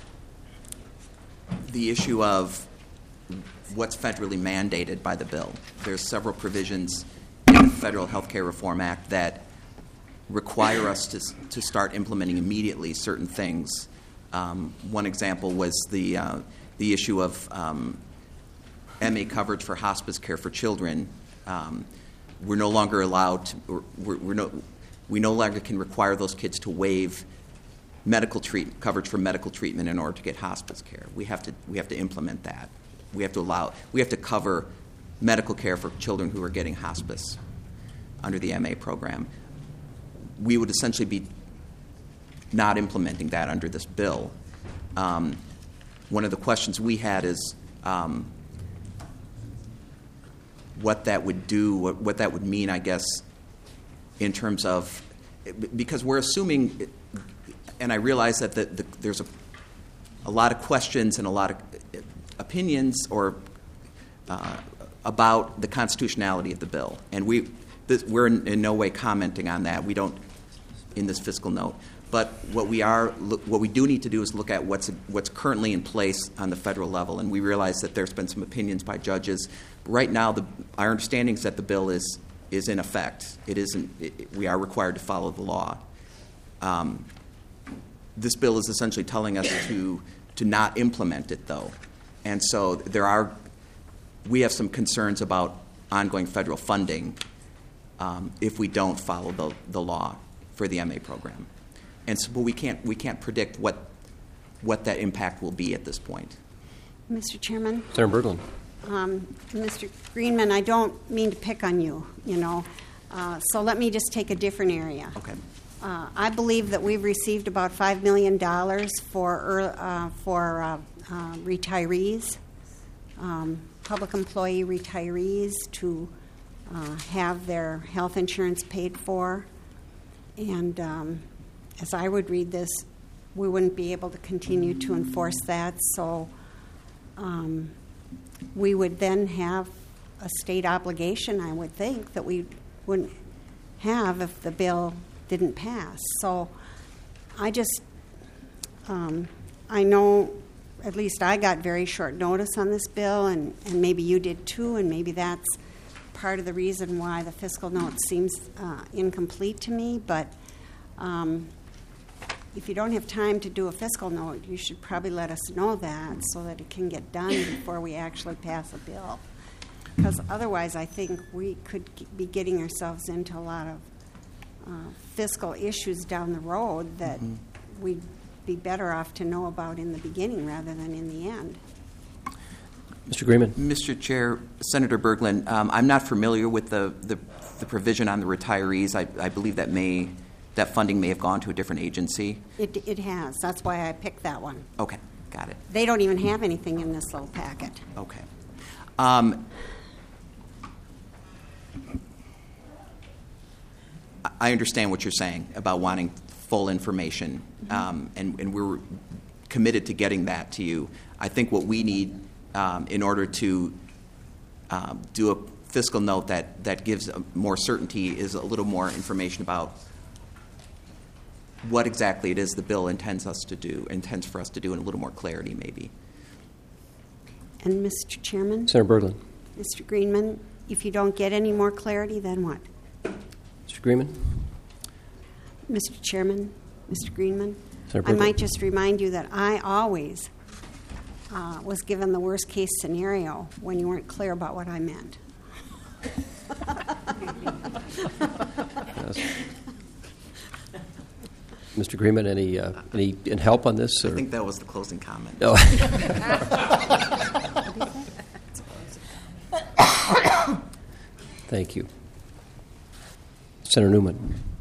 the issue of what's federally mandated by the bill. There's several provisions in the Federal Health Care Reform Act that require us to, to start implementing immediately certain things. Um, one example was the, uh, the issue of um, M A coverage for hospice care for children. Um, we're no longer allowed to, we're, we're no, we no longer can require those kids to waive medical treat, coverage for medical treatment in order to get hospice care. We have to, we have to implement that. We have to allow, we have to cover medical care for children who are getting hospice under the M A program. We would essentially be not implementing that under this bill. Um, one of the questions we had is um, what that would do, what, what that would mean, I guess, in terms of, because we're assuming, and I realize that the, the, there's a, a lot of questions and a lot of opinions or uh, about the constitutionality of the bill, and we this, we're in, in no way commenting on that. We don't in this fiscal note. But what we are, what we do need to do is look at what's what's currently in place on the federal level, and we realize that there's been some opinions by judges. Right now, the, our understanding is that the bill is is in effect. It isn't. It, we are required to follow the law. Um, this bill is essentially telling us to to not implement it, though. And so there are, we have some concerns about ongoing federal funding um, if we don't follow the, the law for the M A program. And so, but we can't we can't predict what what that impact will be at this point. Mister Chairman? Senator Berglund. Um, Mister Greenman, I don't mean to pick on you, you know, uh, so let me just take a different area. Okay. Uh, I believe that we've received about five million dollars for uh, for uh, uh, retirees, um, public employee retirees, to uh, have their health insurance paid for. And um, as I would read this, we wouldn't be able to continue to enforce that. So um, we would then have a state obligation, I would think, that we wouldn't have if the bill didn't pass. So I just, um, I know at least I got very short notice on this bill, and, and maybe you did too, and maybe that's part of the reason why the fiscal note seems uh, incomplete to me. But um, if you don't have time to do a fiscal note, you should probably let us know that so that it can get done before we actually pass a bill. Because otherwise I think we could be getting ourselves into a lot of Uh, fiscal issues down the road that mm-hmm. we'd be better off to know about in the beginning rather than in the end. Mister Greenman. Mister Chair, Senator Berglund, um, I'm not familiar with the, the, the provision on the retirees. I, I believe that may that funding may have gone to a different agency. It, it has. That's why I picked that one. Okay, got it. They don't even have anything in this little packet. Okay. Um, I understand what you're saying about wanting full information, um, and, and we're committed to getting that to you. I think what we need um, in order to um, do a fiscal note that, that gives a more certainty is a little more information about what exactly it is the bill intends us to do, intends for us to do, and a little more clarity maybe. And Mister Chairman? Senator Berglund. Mister Greenman, if you don't get any more clarity, then what? Mister Greenman? Mister Chairman, Mister Greenman, Senator I Berglund. might just remind you that I always uh, was given the worst case scenario when you weren't clear about what I meant. Yes. Mister Greenman, any uh, any help on this? Or? I think that was the closing comment. Oh. Thank you. Senator Newman.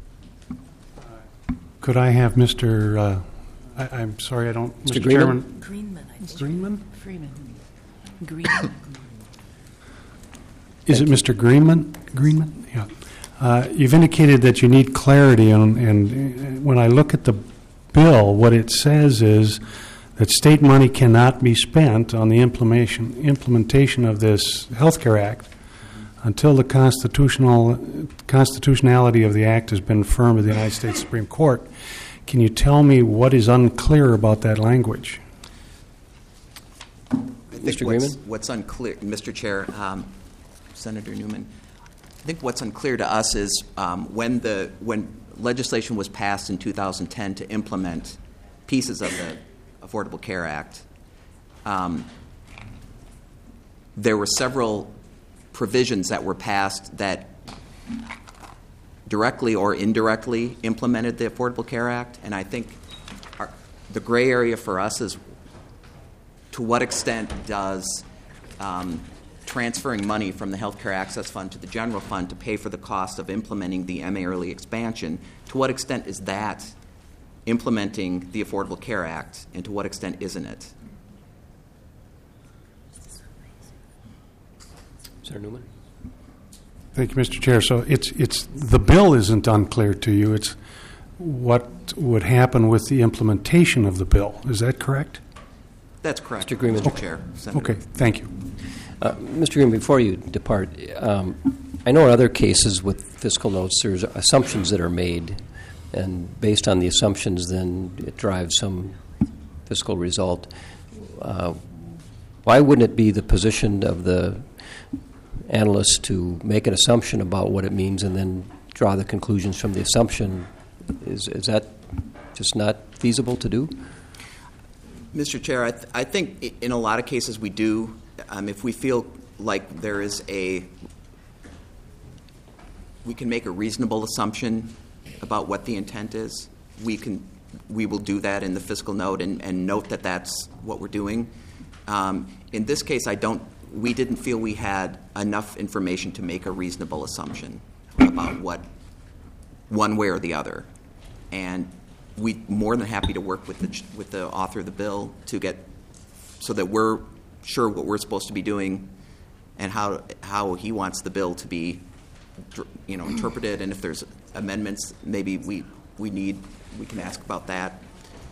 Could I have Mister Uh, I, I'm sorry, I don't. Mister Mister Greenman? Chairman. Greenman, I think. Greenman? Freeman. Greenman. Is it Mister Greenman? Greenman? Yeah. Uh, you've indicated that you need clarity, on, and when I look at the bill, what it says is that state money cannot be spent on the implementation implementation of this Health Care Act until the constitutional constitutionality of the act has been affirmed by the United States Supreme Court. Can you tell me what is unclear about that language? I think Mister what's, Greenman? what's unclear, Mister Chair, um, Senator Newman, I think what's unclear to us is um, when the when legislation was passed in two thousand ten to implement pieces of the Affordable Care Act, um, there were several provisions that were passed that directly or indirectly implemented the Affordable Care Act, and I think our, the gray area for us is to what extent does um, transferring money from the Health Care Access Fund to the general fund to pay for the cost of implementing the M A early expansion, to what extent is that implementing the Affordable Care Act, and to what extent isn't it? Senator Newman? Thank you, Mister Chair. So it's it's the bill isn't unclear to you. It's what would happen with the implementation of the bill. Is that correct? That's correct, Mister Greenman. Mister Chair. Senator. Okay, thank you. Uh, Mister Greenman, before you depart, um, I know in other cases with fiscal notes there's assumptions that are made, and based on the assumptions then it drives some fiscal result. Uh, why wouldn't it be the position of the analysts to make an assumption about what it means and then draw the conclusions from the assumption? Is is that just not feasible to do? Mister Chair, I, th- I think i- in a lot of cases we do. Um, if we feel like there is a, we can make a reasonable assumption about what the intent is, we can, we will do that in the fiscal note and, and note that that's what we're doing. Um, in this case, I don't. We didn't feel we had enough information to make a reasonable assumption about what, one way or the other, and we more than happy to work with the with the author of the bill to get so that we're sure what we're supposed to be doing and how how he wants the bill to be, you know, interpreted. And if there's amendments, maybe we we need we can ask about that.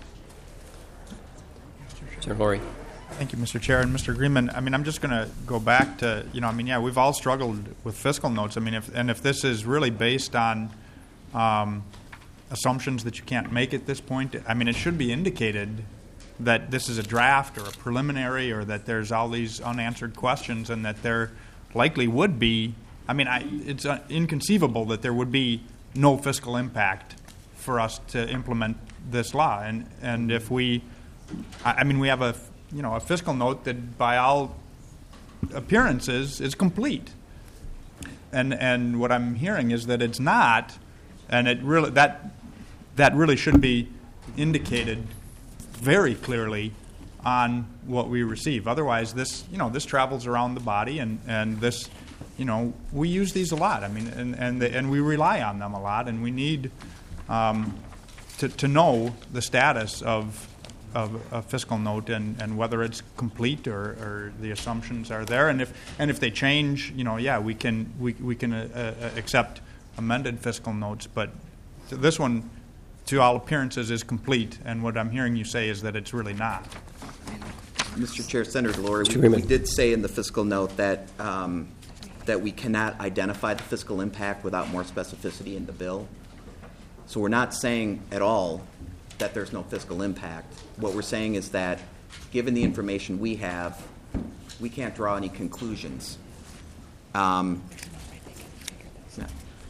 Senator Laurie. Thank you, Mister Chair. And Mister Greenman, I mean, I'm just going to go back to, you know, I mean, yeah, we've all struggled with fiscal notes. I mean, if and if this is really based on um, assumptions that you can't make at this point, I mean, it should be indicated that this is a draft or a preliminary, or that there's all these unanswered questions, and that there likely would be, I mean, I, it's uh, inconceivable that there would be no fiscal impact for us to implement this law. And, and if we, I, I mean, we have a, you know, a fiscal note that by all appearances is complete. And and what I'm hearing is that it's not, and it really that that really should be indicated very clearly on what we receive. Otherwise, this you know this travels around the body, and, and this you know we use these a lot. I mean, and and the, and we rely on them a lot, and we need um, to to know the status of. of a fiscal note, and, and whether it's complete or, or the assumptions are there, and if and if they change, you know, yeah, we can we we can uh, uh, accept amended fiscal notes. But this one, to all appearances, is complete. And what I'm hearing you say is that it's really not. Mister Chair, Senator Laurie, we, we did say in the fiscal note that um, that we cannot identify the fiscal impact without more specificity in the bill. So we're not saying at all that there's no fiscal impact. What we're saying is that, given the information we have, we can't draw any conclusions. Um, no.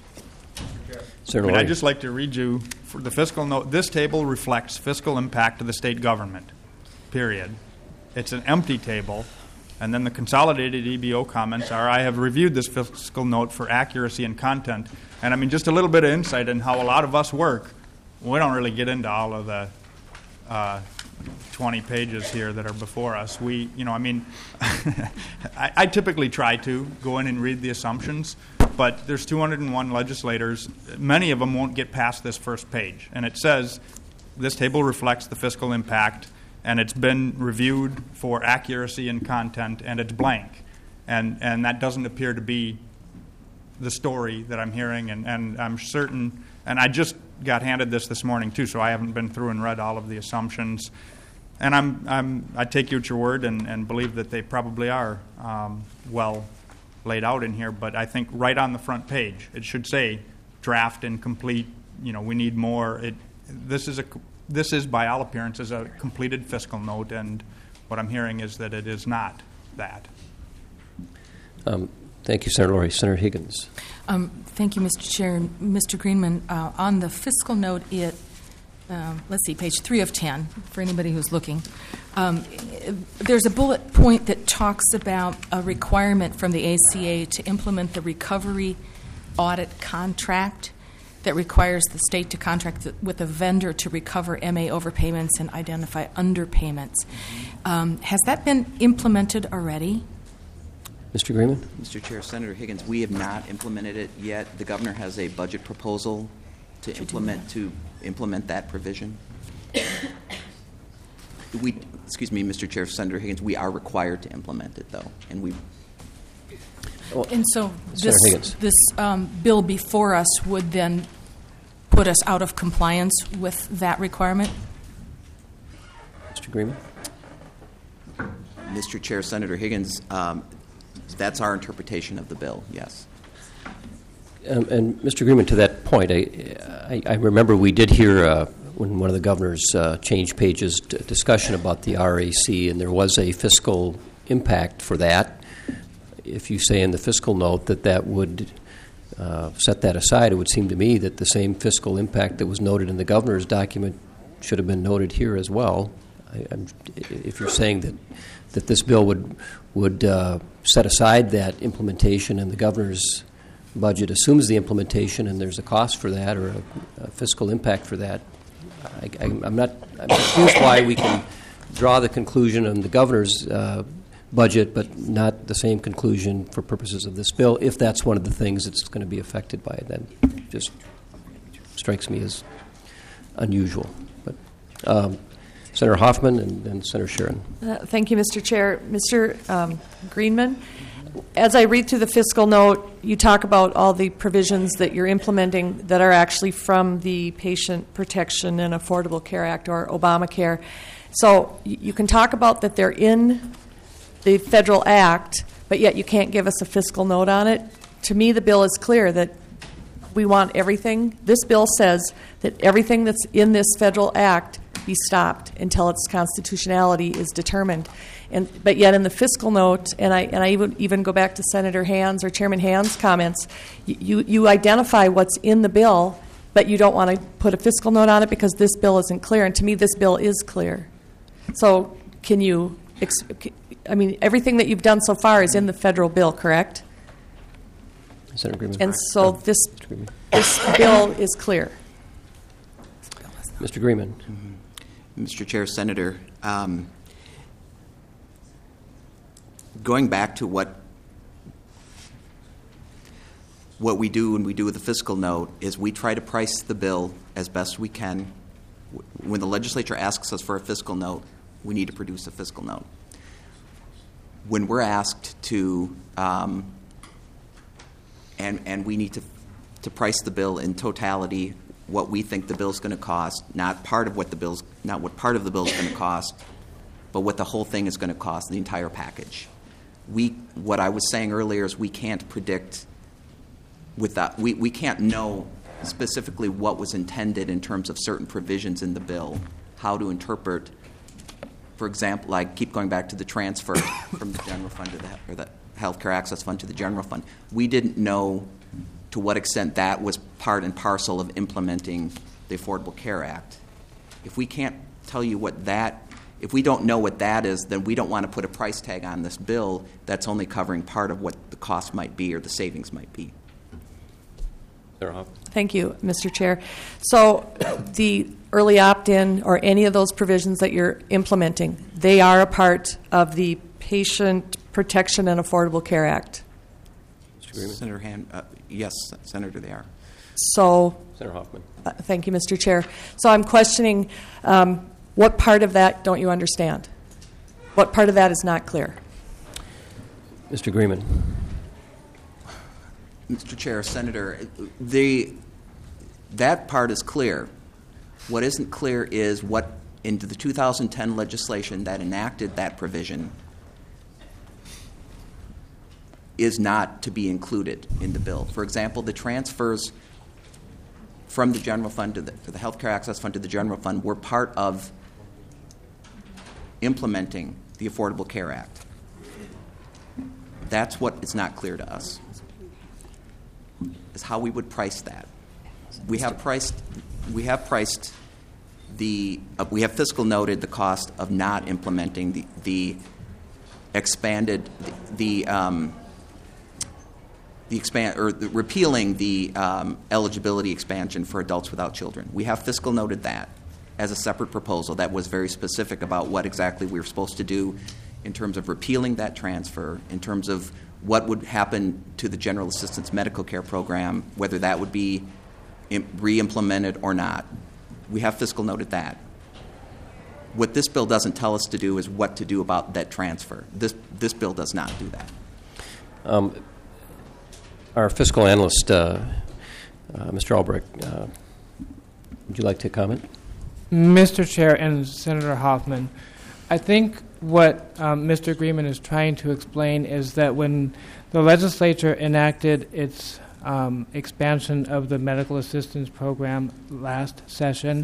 I mean, I'd just like to read you for the fiscal note. This table reflects fiscal impact to the state government, period. It's an empty table. And then the consolidated E B O comments are, I have reviewed this fiscal note for accuracy and content. And I mean, just a little bit of insight in how a lot of us work. We don't really get into all of the uh, twenty pages here that are before us. We, you know, I mean, I, I typically try to go in and read the assumptions, but there's two hundred one legislators. Many of them won't get past this first page. And it says, this table reflects the fiscal impact, and it's been reviewed for accuracy and content, and it's blank. And, and that doesn't appear to be the story that I'm hearing, and, and I'm certain, and I just got handed this this morning too, so I haven't been through and read all of the assumptions. And I'm, I'm, I take you at your word and, and believe that they probably are um, well laid out in here. But I think right on the front page, it should say draft and complete. You know, we need more. It, this is a, this is by all appearances a completed fiscal note, and what I'm hearing is that it is not that. Um, thank you, Senator Laurie. Senator Higgins. Um, thank you, Mister Chair. Mister Greenman, uh, on the fiscal note, it um, let's see, page three of ten, for anybody who's looking. Um, there's a bullet point that talks about a requirement from the A C A to implement the recovery audit contract that requires the state to contract th- with a vendor to recover M A overpayments and identify underpayments. Um, has that been implemented already? Mister Greenman? Mister Chair, Senator Higgins, we have not implemented it yet. The governor has a budget proposal to, to implement to implement that provision. We, excuse me, Mister Chair, Senator Higgins, we are required to implement it, though, and we. Well, and so this this um, bill before us would then put us out of compliance with that requirement? Mister Greenman? Mister Chair, Senator Higgins, um, that's our interpretation of the bill, yes. Um, and Mister Greenman, to that point, I, I, I remember we did hear uh, when one of the governors uh, changed pages d- discussion about the R A C, and there was a fiscal impact for that. If you say in the fiscal note that that would uh, set that aside, it would seem to me that the same fiscal impact that was noted in the governor's document should have been noted here as well. I, I'm, if you're saying that, that this bill would, would uh, set aside that implementation and the governor's budget assumes the implementation and there's a cost for that or a, a fiscal impact for that, I, I, I'm not I'm confused why we can draw the conclusion on the governor's uh, budget but not the same conclusion for purposes of this bill if that's one of the things that's going to be affected by it. That just strikes me as unusual. But um, Senator Hoffman and then Senator Sharon. Uh, thank you, Mister Chair. Mister Um, Greenman, as I read through the fiscal note, you talk about all the provisions that you're implementing that are actually from the Patient Protection and Affordable Care Act, or Obamacare. So y- you can talk about that they're in the federal act, but yet you can't give us a fiscal note on it. To me, the bill is clear that we want everything. This bill says that everything that's in this federal act be stopped until its constitutionality is determined. And but yet in the fiscal note, and I and I even even go back to Senator Hands or Chairman Hands' comments, you you identify what's in the bill, but you don't want to put a fiscal note on it because this bill isn't clear. And to me, this bill is clear. So can you? Ex- I mean, everything that you've done so far is in the federal bill, correct? Senator Greenman. And so this this bill is clear. Mister Greenman. Mm-hmm. Mister Chair, Senator, um, going back to what what we do when we do with the fiscal note is we try to price the bill as best we can. When the legislature asks us for a fiscal note, we need to produce a fiscal note. When we're asked to, um, and and we need to to price the bill in totality, what we think the bill's going to cost, not part of what the bill's, not what part of the bill's going to cost, but what the whole thing is going to cost, the entire package. We, what I was saying earlier is we can't predict with that. We, we can't know specifically what was intended in terms of certain provisions in the bill, how to interpret, for example, like keep going back to the transfer from the general fund to the, or the health care access fund to the general fund. We didn't know to what extent that was part and parcel of implementing the Affordable Care Act. If we can't tell you what that, if we don't know what that is, then we don't want to put a price tag on this bill that's only covering part of what the cost might be or the savings might be. Thank you, Mister Chair. So the early opt-in or any of those provisions that you're implementing, they are a part of the Patient Protection and Affordable Care Act. Senator Hand, uh, yes, Senator, they are. So, Senator Hoffman. Uh, thank you, Mister Chair. So I'm questioning um, what part of that don't you understand? What part of that is not clear? Mister Greenman. Mister Chair, Senator, the that part is clear. What isn't clear is what into the two thousand ten legislation that enacted that provision is not to be included in the bill. For example, the transfers from the general fund to the, to the health care access fund to the general fund were part of implementing the Affordable Care Act. That's what is not clear to us, is how we would price that. We have priced, we have priced the, uh, we have fiscal noted the cost of not implementing the, the expanded, the, the um, the expand or the, repealing the um, eligibility expansion for adults without children. We have fiscal noted that as a separate proposal that was very specific about what exactly we were supposed to do in terms of repealing that transfer, in terms of what would happen to the General Assistance Medical Care Program, whether that would be re-implemented or not. We have fiscal noted that. What this bill doesn't tell us to do is what to do about that transfer. This this bill does not do that. Um, Our fiscal analyst, uh, uh, Mister Albrecht, uh, would you like to comment? Mister Chair and Senator Hoffman, I think what um, Mister Greenman is trying to explain is that when the legislature enacted its um, expansion of the medical assistance program last session,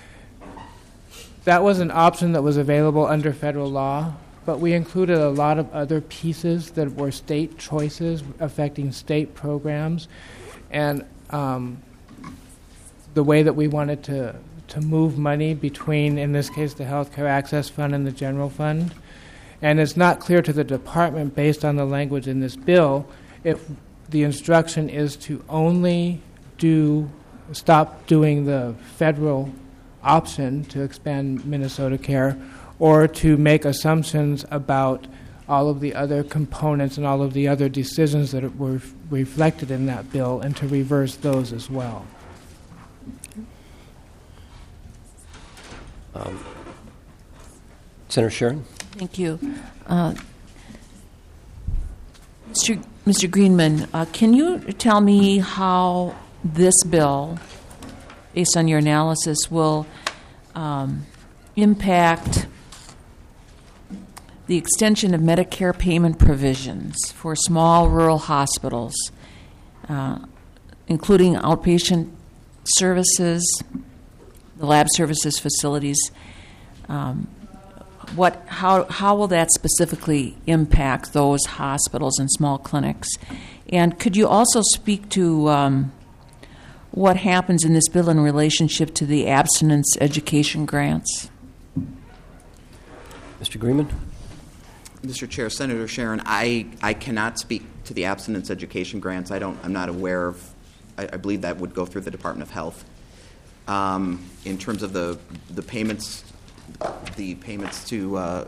that was an option that was available under federal law. But we included a lot of other pieces that were state choices affecting state programs, and um, the way that we wanted to to move money between, in this case, the Healthcare Access Fund and the General Fund. And it's not clear to the department, based on the language in this bill, if the instruction is to only do stop doing the federal option to expand Minnesota Care, or to make assumptions about all of the other components and all of the other decisions that were reflected in that bill, and to reverse those as well. Um, Senator Sharon? Thank you. Uh, Mister Mister Greenman, uh, can you tell me how this bill, based on your analysis, will um, impact the extension of Medicare payment provisions for small rural hospitals, uh, including outpatient services, the lab services facilities? Um, what, how, how will that specifically impact those hospitals and small clinics? And could you also speak to um, what happens in this bill in relationship to the abstinence education grants? Mister Greenman? Mister Chair, Senator Sharon, I, I cannot speak to the abstinence education grants. I don't. I'm not aware of. I, I believe that would go through the Department of Health. Um, in terms of the the payments, the payments to uh,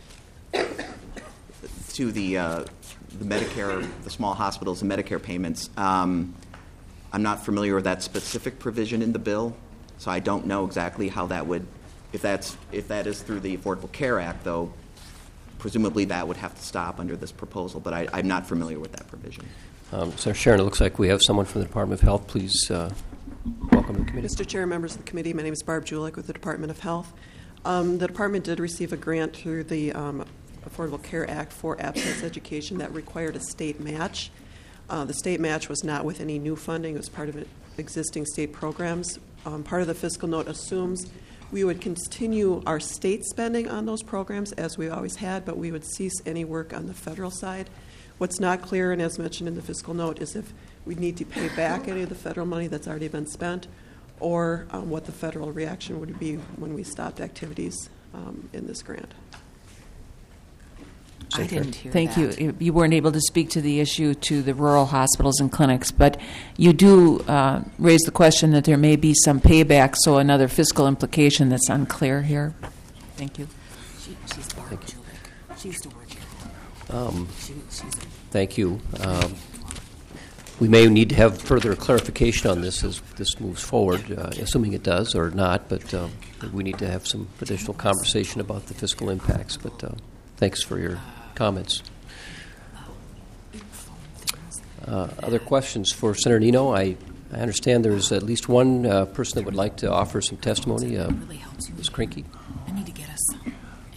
to the uh, the Medicare, the small hospitals and Medicare payments. Um, I'm not familiar with that specific provision in the bill, so I don't know exactly how that would. If that's if that is through the Affordable Care Act, though, presumably that would have to stop under this proposal. But I, I'm not familiar with that provision. Um, Senator Sharon, it looks like we have someone from the Department of Health. Please uh, welcome to the committee. Mister Chair, members of the committee, my name is Barb Julik with the Department of Health. Um, the department did receive a grant through the um, Affordable Care Act for abstinence education that required a state match. Uh, the state match was not with any new funding. It was part of existing state programs. Um, part of the fiscal note assumes we would continue our state spending on those programs as we always had, but we would cease any work on the federal side. What's not clear, and as mentioned in the fiscal note, is if we need to pay back any of the federal money that's already been spent, or um, what the federal reaction would be when we stopped activities um, in this grant. I didn't hear Thank that. you. You weren't able to speak to the issue to the rural hospitals and clinics, but you do uh, raise the question that there may be some payback, so another fiscal implication that's unclear here. Thank you. She, she's Barb Julik. She used to work here. Um, she, she's thank you. Um, we may need to have further clarification on this as this moves forward, uh, assuming it does or not, but um, we need to have some additional conversation about the fiscal impacts. But uh, thanks for your comments. Uh, other questions for Senator Nino? I, I understand there's at least one uh, person that would like to offer some testimony. Uh, Miz Krinky. I need to get us some.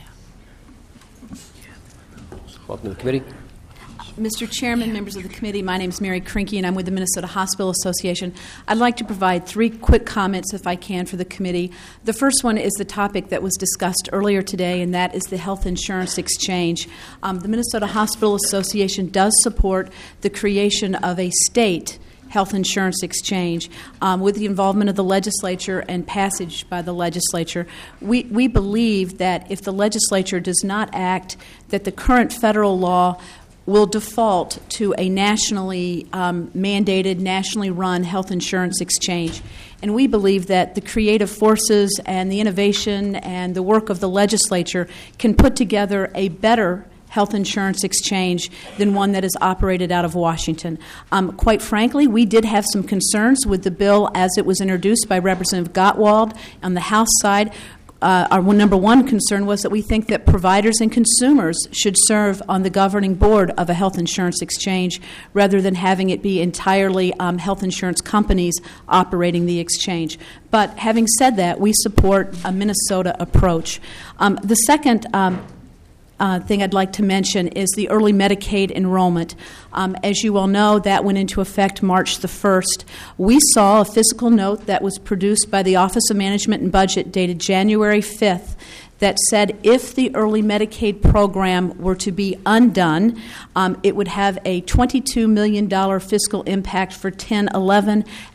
Welcome to the committee. Mister Chairman, members of the committee, my name is Mary Krinky, and I'm with the Minnesota Hospital Association. I'd like to provide three quick comments, if I can, for the committee. The first one is the topic that was discussed earlier today, and that is the health insurance exchange. Um, the Minnesota Hospital Association does support the creation of a state health insurance exchange um, with the involvement of the legislature and passage by the legislature. We, we believe that if the legislature does not act, that the current federal law will default to a nationally um, mandated, nationally run health insurance exchange. And we believe that the creative forces and the innovation and the work of the legislature can put together a better health insurance exchange than one that is operated out of Washington. Um, quite frankly, we did have some concerns with the bill as it was introduced by Representative Gottwald on the House side. Uh, our one, number one concern was that we think that providers and consumers should serve on the governing board of a health insurance exchange rather than having it be entirely um, health insurance companies operating the exchange. But having said that, we support a Minnesota approach. Um, the second um, Uh, thing I'd like to mention is the early Medicaid enrollment. Um, as you all know, that went into effect March the first. We saw a fiscal note that was produced by the Office of Management and Budget dated January fifth that said if the early Medicaid program were to be undone, um, it would have a twenty-two million dollars fiscal impact for ten eleven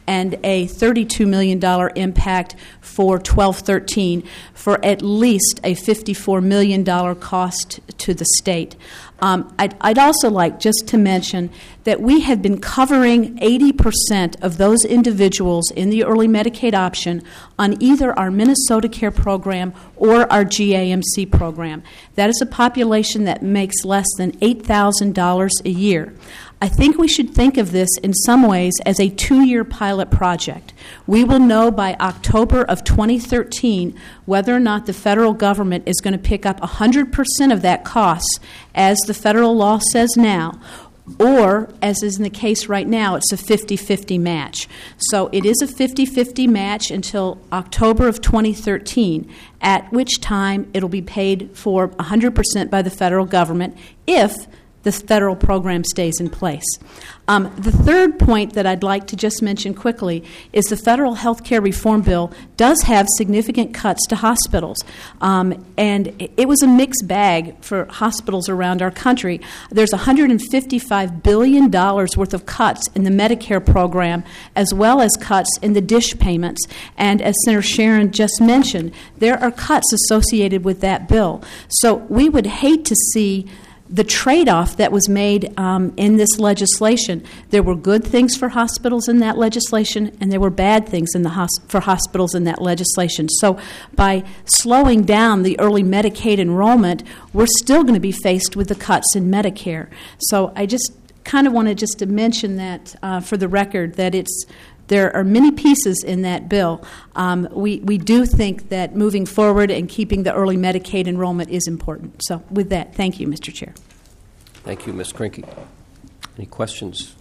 and a thirty-two million dollars impact for twelve thirteen, for at least a fifty-four million dollars cost to the state. Um, I'd, I'd also like just to mention that we had been covering eighty percent of those individuals in the early Medicaid option on either our Minnesota Care program or our G A M C program. That is a population that makes less than eight thousand dollars a year. I think we should think of this in some ways as a two-year pilot project. We will know by October of twenty thirteen whether or not the federal government is going to pick up one hundred percent of that cost, as the federal law says now, or, as is in the case right now, it's a fifty-fifty match. So it is a fifty-fifty match until October of twenty thirteen, at which time it will be paid for one hundred percent by the federal government if the federal program stays in place. Um, the third point that I'd like to just mention quickly is the federal health care reform bill does have significant cuts to hospitals. Um, and it, it was a mixed bag for hospitals around our country. There's one hundred fifty-five billion dollars worth of cuts in the Medicare program, as well as cuts in the DISH payments. And as Senator Sharon just mentioned, there are cuts associated with that bill. So we would hate to see the trade-off that was made um, in this legislation. There were good things for hospitals in that legislation, and there were bad things in the hos- for hospitals in that legislation. So by slowing down the early Medicaid enrollment, we're still going to be faced with the cuts in Medicare. So I just kind of wanted just to mention that uh, for the record, that it's there are many pieces in that bill. Um, we, we do think that moving forward and keeping the early Medicaid enrollment is important. So with that, thank you, Mister Chair. Thank you, Miz Krinky. Any questions?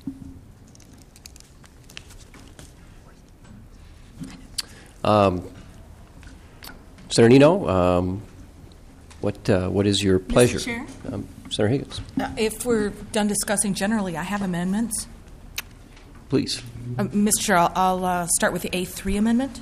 Um, Senator Nino, um, what, uh, what is your pleasure? Mister Chair? Um, Senator Higgins. Uh, if we're done discussing generally, I have amendments. Please. Uh, Mister Chair, I'll, I'll uh, start with the A three amendment.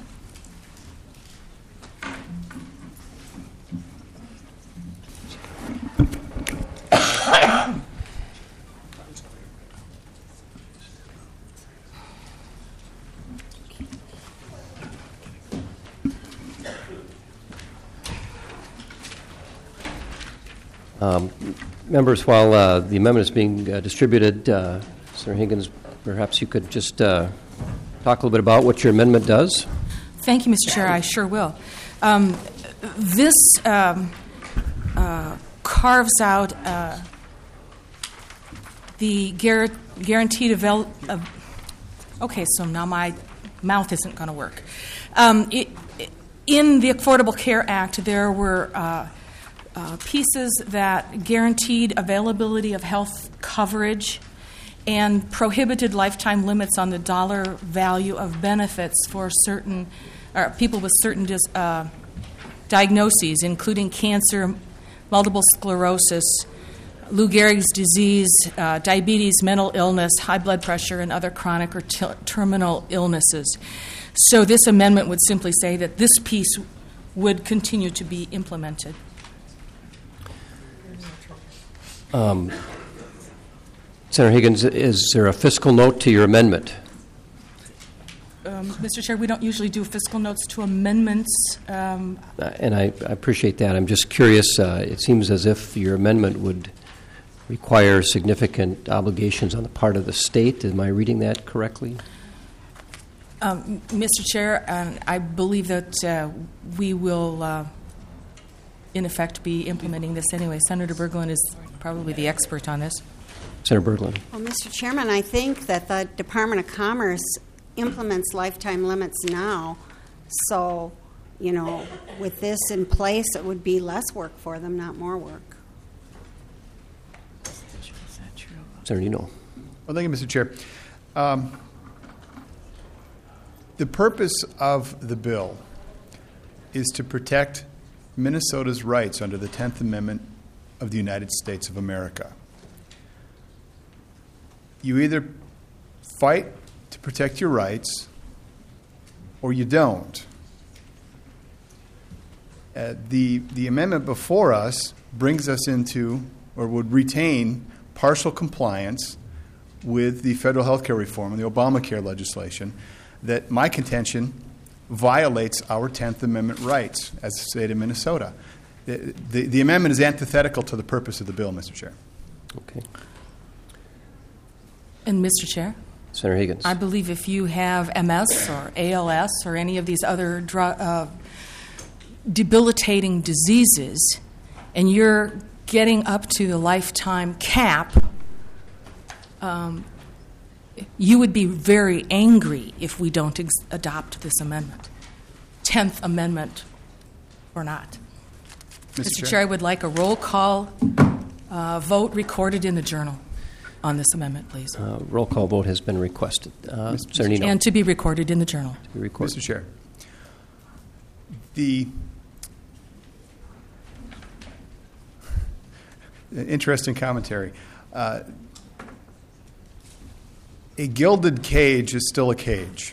Um, members, while uh, the amendment is being uh, distributed, uh, Senator Higgins, perhaps you could just uh, talk a little bit about what your amendment does. Thank you, Mister Chair. I sure will. Um, this um, uh, carves out uh, the gar- guaranteed avail- uh, okay, so now my mouth isn't going to work. Um, it, in the Affordable Care Act, there were uh, uh, pieces that guaranteed availability of health coverage and prohibited lifetime limits on the dollar value of benefits for certain or people with certain dis, uh, diagnoses, including cancer, multiple sclerosis, Lou Gehrig's disease, uh, diabetes, mental illness, high blood pressure, and other chronic or t- terminal illnesses. So this amendment would simply say that this piece would continue to be implemented. Um, Senator Higgins, is there a fiscal note to your amendment? Um, Mister Chair, we don't usually do fiscal notes to amendments. Um, Uh, and I, I appreciate that. I'm just curious. Uh, it seems as if your amendment would require significant obligations on the part of the state. Am I reading that correctly? um, Mister Chair, uh, I believe that uh, we will, uh, in effect, be implementing this anyway. Senator Berglund is probably the expert on this. Senator Berglund. Well, Mister Chairman, I think that the Department of Commerce implements lifetime limits now. So, you know, with this in place, it would be less work for them, not more work. Senator Nino. Well, thank you, Mister Chair. Um, the purpose of the bill is to protect Minnesota's rights under the tenth Amendment of the United States of America. You either fight to protect your rights or you don't. Uh, the, the amendment before us brings us into, or would retain, partial compliance with the federal health care reform and the Obamacare legislation. that my contention violates our tenth Amendment rights as a state of Minnesota. The, the, the amendment is antithetical to the purpose of the bill, Mister Chair. Okay. And Mister Chair? Senator Higgins. I believe if you have M S or A L S or any of these other dr- uh, debilitating diseases, and you're getting up to the lifetime cap, um, you would be very angry if we don't ex- adopt this amendment, tenth Amendment or not. Mister Mister Chair? Chair, I would like a roll call uh, vote recorded in the journal on this amendment, please. Uh, roll call vote has been requested. Uh, Senator Nino. And to be recorded in the journal. To be recorded. Mister Chair, the interesting commentary. Uh, a gilded cage is still a cage.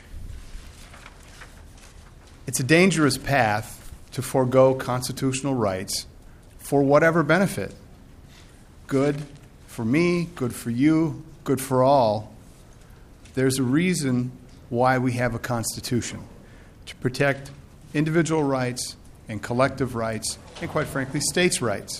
It's a dangerous path to forego constitutional rights for whatever benefit. Good for me, good for you, good for all. There's a reason why we have a Constitution, to protect individual rights and collective rights, and quite frankly, states' rights.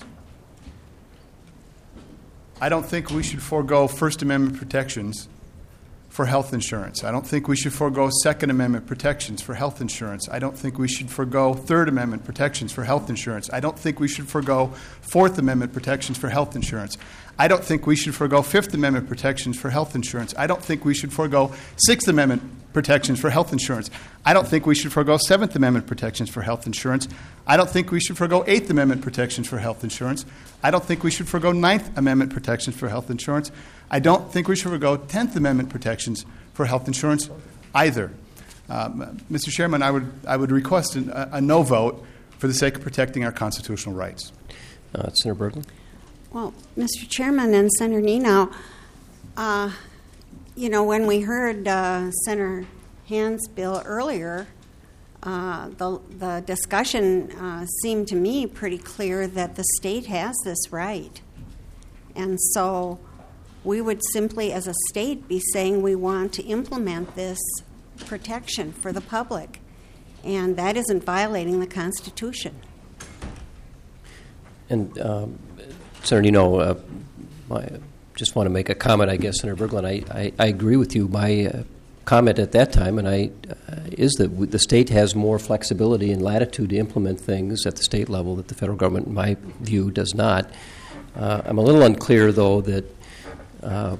I don't think we should forego First Amendment protections for health insurance. I don't think we should forego Second Amendment protections for health insurance. I don't think we should forego Third Amendment protections for health insurance. I don't think we should forego Fourth Amendment protections for health insurance. I don't think we should forego Fifth Amendment protections for health insurance. I don't think we should forego Sixth Amendment protections for health insurance. I don't think we should forego Seventh Amendment protections for health insurance. I don't think we should forego Eighth Amendment protections for health insurance. I don't think we should forego Ninth Amendment protections for health insurance. I don't think we should forego Tenth Amendment protections for health insurance either. Um, Mister Chairman, I would, I would request an, a, a no vote for the sake of protecting our constitutional rights. Uh, Senator Berglund. Well, Mister Chairman and Senator Nino, uh, you know, when we heard uh, Senator Hand's bill earlier, uh, the, the discussion uh, seemed to me pretty clear that the state has this right. And so we would simply, as a state, be saying we want to implement this protection for the public. And that isn't violating the Constitution. And um, Senator Nino, uh, I just want to make a comment, I guess, Senator Berglund. I, I, I agree with you. My uh, comment at that time and I uh, is that w- the state has more flexibility and latitude to implement things at the state level that the federal government, in my view, does not. Uh, I'm a little unclear, though, that uh,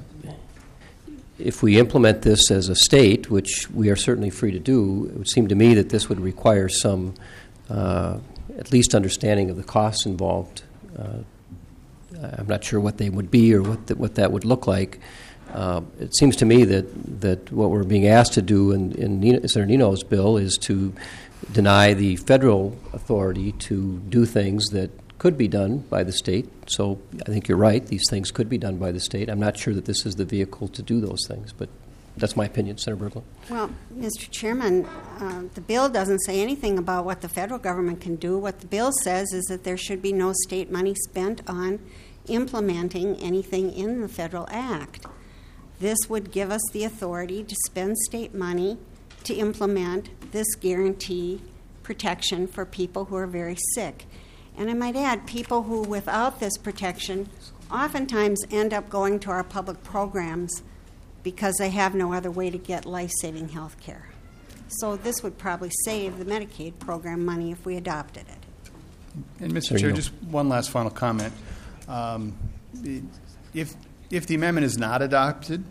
if we implement this as a state, which we are certainly free to do, it would seem to me that this would require some uh, at least understanding of the costs involved. Uh, I'm not sure what they would be or what the, what that would look like. Uh, it seems to me that, that what we're being asked to do in, in Nino, Senator Nino's bill is to deny the federal authority to do things that could be done by the state. So I think you're right. These things could be done by the state. I'm not sure that this is the vehicle to do those things, but that's my opinion. Senator Berglund. Well, Mister Chairman, uh, the bill doesn't say anything about what the federal government can do. What the bill says is that there should be no state money spent on implementing anything in the federal act. This would give us the authority to spend state money to implement this guarantee protection for people who are very sick. And I might add, people who, without this protection, oftentimes end up going to our public programs because they have no other way to get life-saving health care. So this would probably save the Medicaid program money if we adopted it. And Mister Chair, just one last final comment. Um, if, if the amendment is not adopted,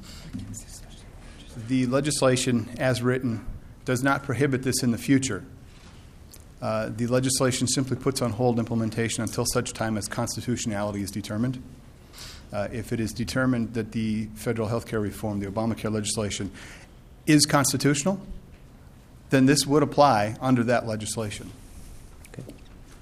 the legislation as written does not prohibit this in the future. Uh, the legislation simply puts on hold implementation until such time as constitutionality is determined. Uh, if it is determined that the federal health care reform, the Obamacare legislation, is constitutional, then this would apply under that legislation. Okay.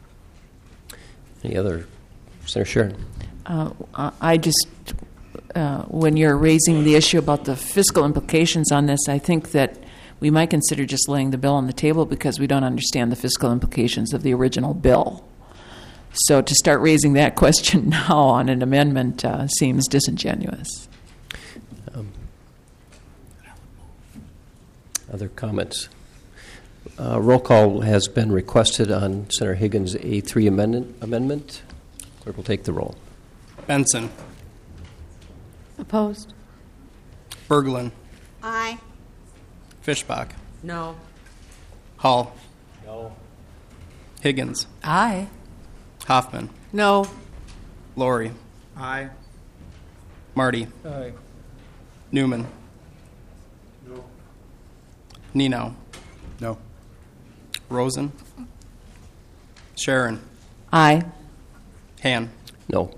Any other? Senator Sharon. Uh, I just, uh, when you're raising the issue about the fiscal implications on this, I think that we might consider just laying the bill on the table because we don't understand the fiscal implications of the original bill. So to start raising that question now on an amendment uh, seems disingenuous. Um, Other comments? Uh, roll call has been requested on Senator Higgins' A three amendment. amendment. Clerk will take the roll. Benson. Opposed? Berglund. Aye. Fishbach. No. Hall. No. Higgins. Aye. Hoffman. No. Lori. Aye. Marty. Aye. Newman. No. Nino. No. Rosen. Sharon. Aye. Han. No.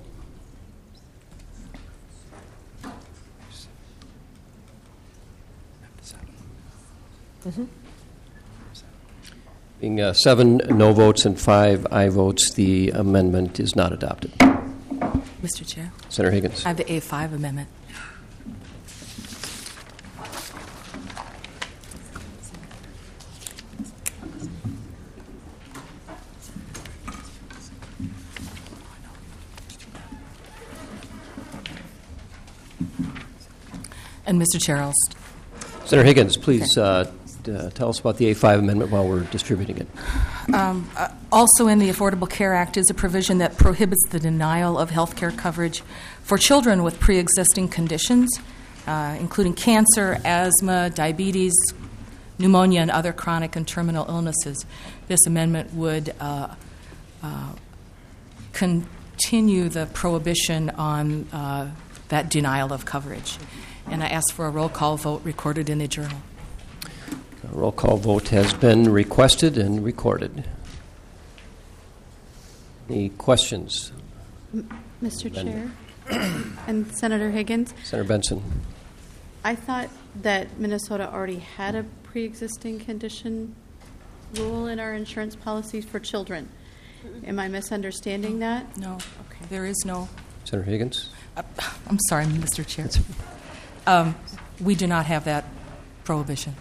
Mm-hmm. Being uh, seven no votes and five aye votes, the amendment is not adopted. Mister Chair, Senator Higgins. I have the A five amendment. And Mister Chair, I'll st- Senator Higgins, please uh, d- uh, tell us about the A five amendment while we're distributing it. Um, uh, also in the Affordable Care Act is a provision that prohibits the denial of health care coverage for children with pre-existing conditions, uh, including cancer, asthma, diabetes, pneumonia, and other chronic and terminal illnesses. This amendment would uh, uh, continue the prohibition on uh, that denial of coverage. And I ask for a roll call vote recorded in the Journal. A roll call vote has been requested and recorded. Any questions? Mister Amendment. Chair and Senator Higgins, Senator Benson. I thought that Minnesota already had a pre-existing condition rule in our insurance policies for children. Am I misunderstanding that? No. Okay. There is no. Senator Higgins. Uh, I'm sorry, Mister Chair. Um, we do not have that prohibition.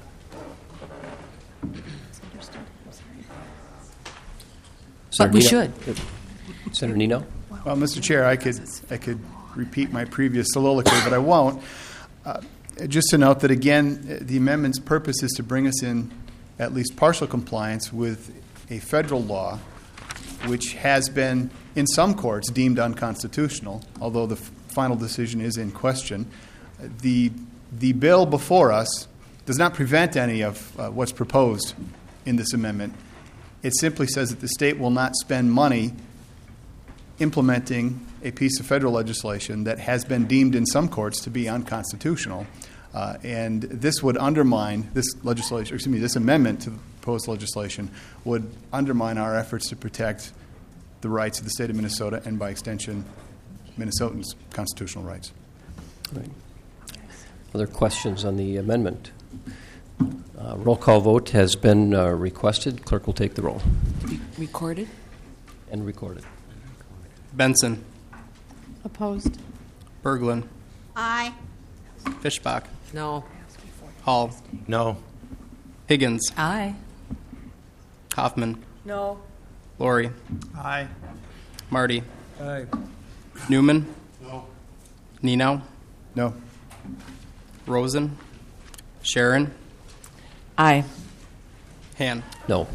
But we Nino. should. Senator Nino. Well, Mister Chair, I could I could repeat my previous soliloquy, but I won't. Uh, just to note that, again, the amendment's purpose is to bring us in at least partial compliance with a federal law which has been, in some courts, deemed unconstitutional, although the f- final decision is in question. The, the bill before us does not prevent any of uh, what's proposed in this amendment. It simply says that the state will not spend money implementing a piece of federal legislation that has been deemed in some courts to be unconstitutional. Uh, and this would undermine, this legislation, excuse me, this amendment to the proposed legislation would undermine our efforts to protect the rights of the state of Minnesota and, by extension, Minnesotans' constitutional rights. Right. Other questions on the amendment? Uh, roll call vote has been uh, requested. Clerk will take the roll. Be recorded. And recorded. Benson. Opposed? Berglund. Aye. Fishbach. No. Hall. No. Higgins. Aye. Hoffman. No. Lori. Aye. Marty. Aye. Newman. No. Nino. No. Rosen. Sharon. Aye. Han. No.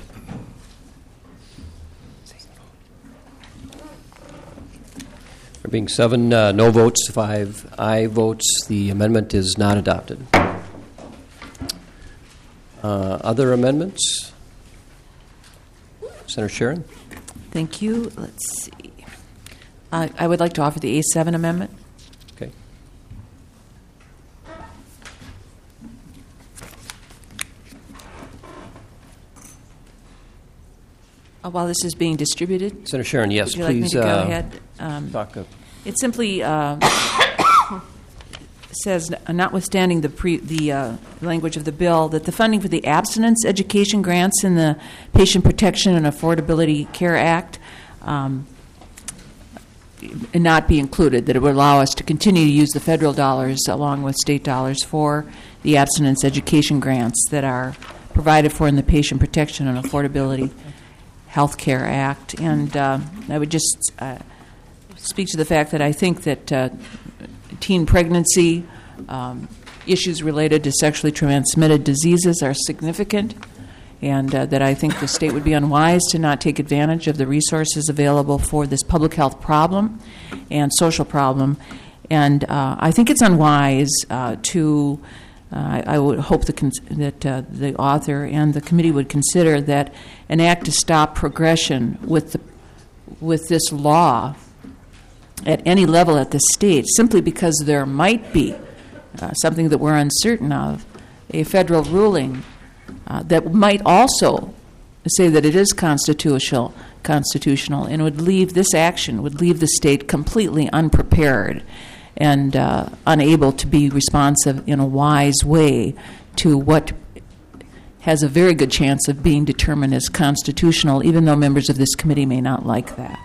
There being seven uh, no votes, five aye votes, the amendment is not adopted. Uh, other amendments? Senator Sharon? Thank you. Let's see. Uh, I would like to offer the A seven amendment. Okay. Uh, while this is being distributed, Senator Sharon, yes, would you like me please to go uh, ahead? Um, talk up. It simply uh, says, notwithstanding the pre, the uh, language of the bill, that the funding for the abstinence education grants in the Patient Protection and Affordability Care Act um, not be included, that it would allow us to continue to use the federal dollars along with state dollars for the abstinence education grants that are provided for in the Patient Protection and Affordability Health Care Act. And uh, I would just uh, speak to the fact that I think that uh, teen pregnancy um, issues related to sexually transmitted diseases are significant, and uh, that I think the state would be unwise to not take advantage of the resources available for this public health problem and social problem. And uh, I think it's unwise uh, to, uh, I, I would hope the cons- that uh, the author and the committee would consider that an act to stop progression with the, with this law at any level at the state, simply because there might be uh, something that we're uncertain of, a federal ruling uh, that might also say that it is constitutional, constitutional, and would leave this action would leave the state completely unprepared and uh, unable to be responsive in a wise way to what has a very good chance of being determined as constitutional, even though members of this committee may not like that.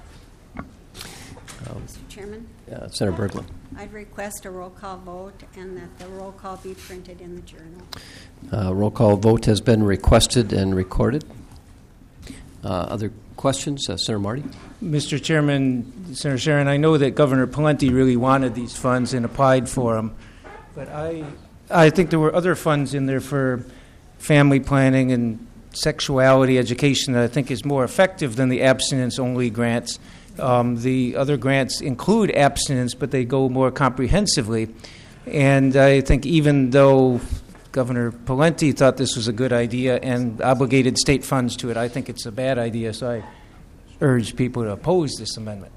Mister Chairman? Uh, Senator Berglund. I'd request a roll call vote and that the roll call be printed in the journal. Uh, roll call vote has been requested and recorded. Uh, other questions? Uh, Senator Marty? Mister Chairman, Senator Sharon, I know that Governor Pawlenty really wanted these funds and applied for them, but I, I think there were other funds in there for family planning and sexuality education that I think is more effective than the abstinence-only grants. Um, the other grants include abstinence, but they go more comprehensively. And I think even though Governor Pawlenty thought this was a good idea and obligated state funds to it, I think it's a bad idea, so I urge people to oppose this amendment.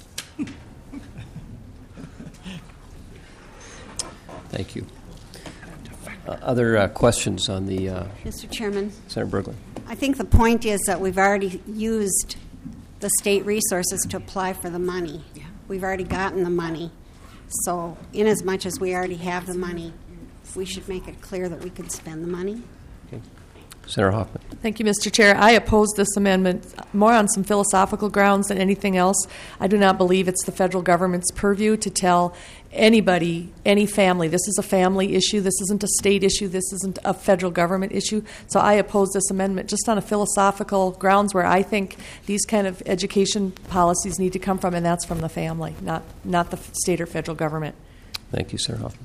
Thank you. Uh, other uh, questions on the... Uh, Mister Chairman? Senator Berglund. I think the point is that we've already used the state resources to apply for the money. Yeah. We've already gotten the money. So in as much as we already have the money, we should make it clear that we can spend the money. Okay. Senator Hoffman. Thank you, Mister Chair. I oppose this amendment more on some philosophical grounds than anything else. I do not believe it's the federal government's purview to tell anybody, any family, this is a family issue, this isn't a state issue, this isn't a federal government issue. So I oppose this amendment just on a philosophical grounds where I think these kind of education policies need to come from, and that's from the family, not, not the state or federal government. Thank you, Senator Hoffman.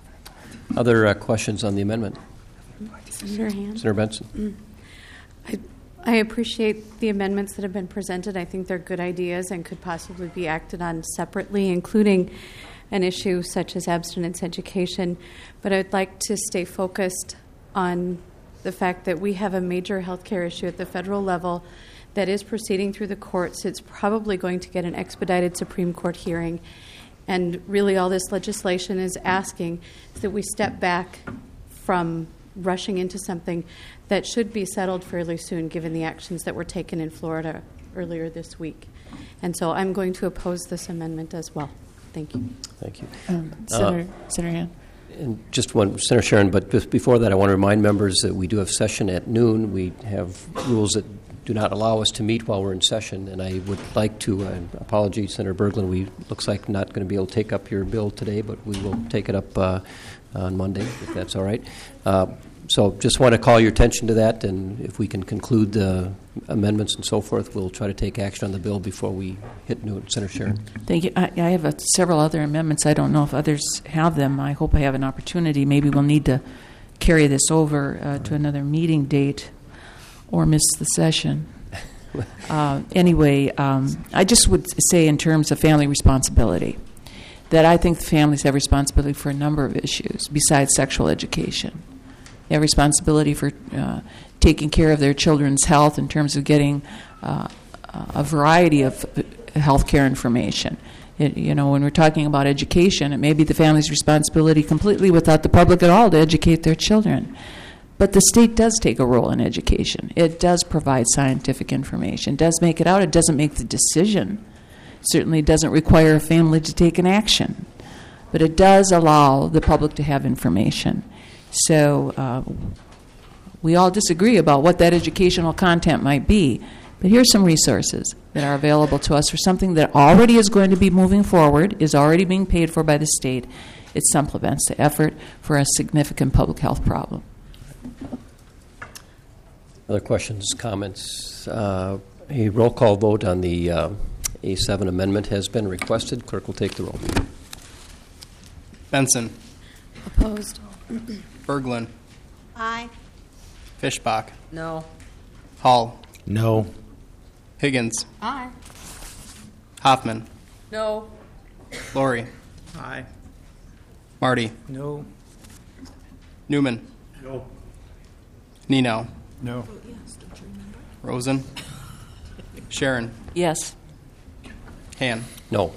Other uh, questions on the amendment? Senator Hand? Senator Benson. Mm. I, I appreciate the amendments that have been presented. I think they're good ideas and could possibly be acted on separately, including an issue such as abstinence education. But I'd like to stay focused on the fact that we have a major health care issue at the federal level that is proceeding through the courts. It's probably going to get an expedited Supreme Court hearing. And really all this legislation is asking is that we step back from rushing into something that should be settled fairly soon, given the actions that were taken in Florida earlier this week. And so I'm going to oppose this amendment as well. Thank you. Thank you. Um, Senator, uh, Senator Hand. And just one, Senator Sharon, but just before that, I want to remind members that we do have session at noon. We have rules that do not allow us to meet while we're in session, and I would like to, uh, apology, Senator Berglund, we looks like not going to be able to take up your bill today, but we will take it up uh, on Monday, if that's all right. Uh, so just want to call your attention to that, and if we can conclude the amendments and so forth, we'll try to take action on the bill before we hit noon. Senator Sharon. Thank you. I, I have a, several other amendments. I don't know if others have them. I hope I have an opportunity. Maybe we'll need to carry this over uh, to another meeting date or miss the session. Uh, anyway, um, I just would say in terms of family responsibility that I think the families have responsibility for a number of issues besides sexual education. They have responsibility for uh, taking care of their children's health in terms of getting uh, a variety of health care information. It, you know, when we're talking about education, it may be the family's responsibility completely without the public at all to educate their children. But the state does take a role in education. It does provide scientific information, does make it out. It doesn't make the decision. Certainly doesn't require a family to take an action. But it does allow the public to have information. So uh, we all disagree about what that educational content might be. But here's some resources that are available to us for something that already is going to be moving forward, is already being paid for by the state. It supplements the effort for a significant public health problem. Other questions, comments? Uh, a roll call vote on the uh, A seven amendment has been requested. Clerk will take the roll. Benson. Opposed? Berglund. Aye. Fishbach. No. Hall. No. Higgins. Aye. Hoffman. No. Lori. Aye. Marty. No. Newman. No. Nino. No. Rosen. Sharon. Yes. Han. No.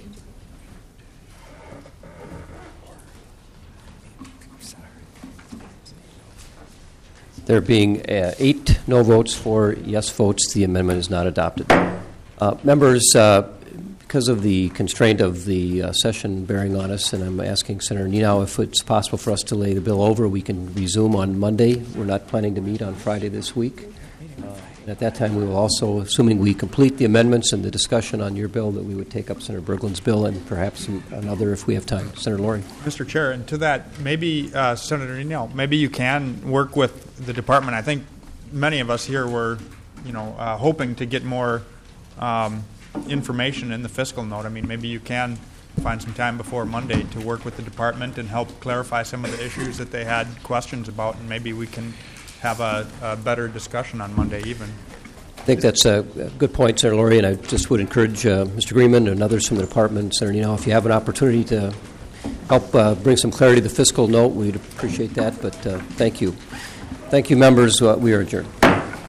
There being uh, eight no votes, four yes votes, the amendment is not adopted. Uh, members, uh, because of the constraint of the uh, session bearing on us, and I'm asking Senator Nenow if it's possible for us to lay the bill over, we can resume on Monday. We're not planning to meet on Friday this week. Uh, and at that time, we will also, assuming we complete the amendments and the discussion on your bill, that we would take up Senator Berglund's bill and perhaps another if we have time. Senator Lori. Mister Chair, and to that, maybe, uh, Senator Nino, maybe you can work with the department. I think many of us here were, you know, uh, hoping to get more um, information in the fiscal note. I mean, maybe you can find some time before Monday to work with the department and help clarify some of the issues that they had questions about, and maybe we can have a, a better discussion on Monday even. I think that's a good point, Senator Lori, and I just would encourage uh, Mister Greenman and others from the department, Senator Nino, if you have an opportunity to help uh, bring some clarity to the fiscal note, we'd appreciate that, but uh, thank you. Thank you, members. Uh, we are adjourned.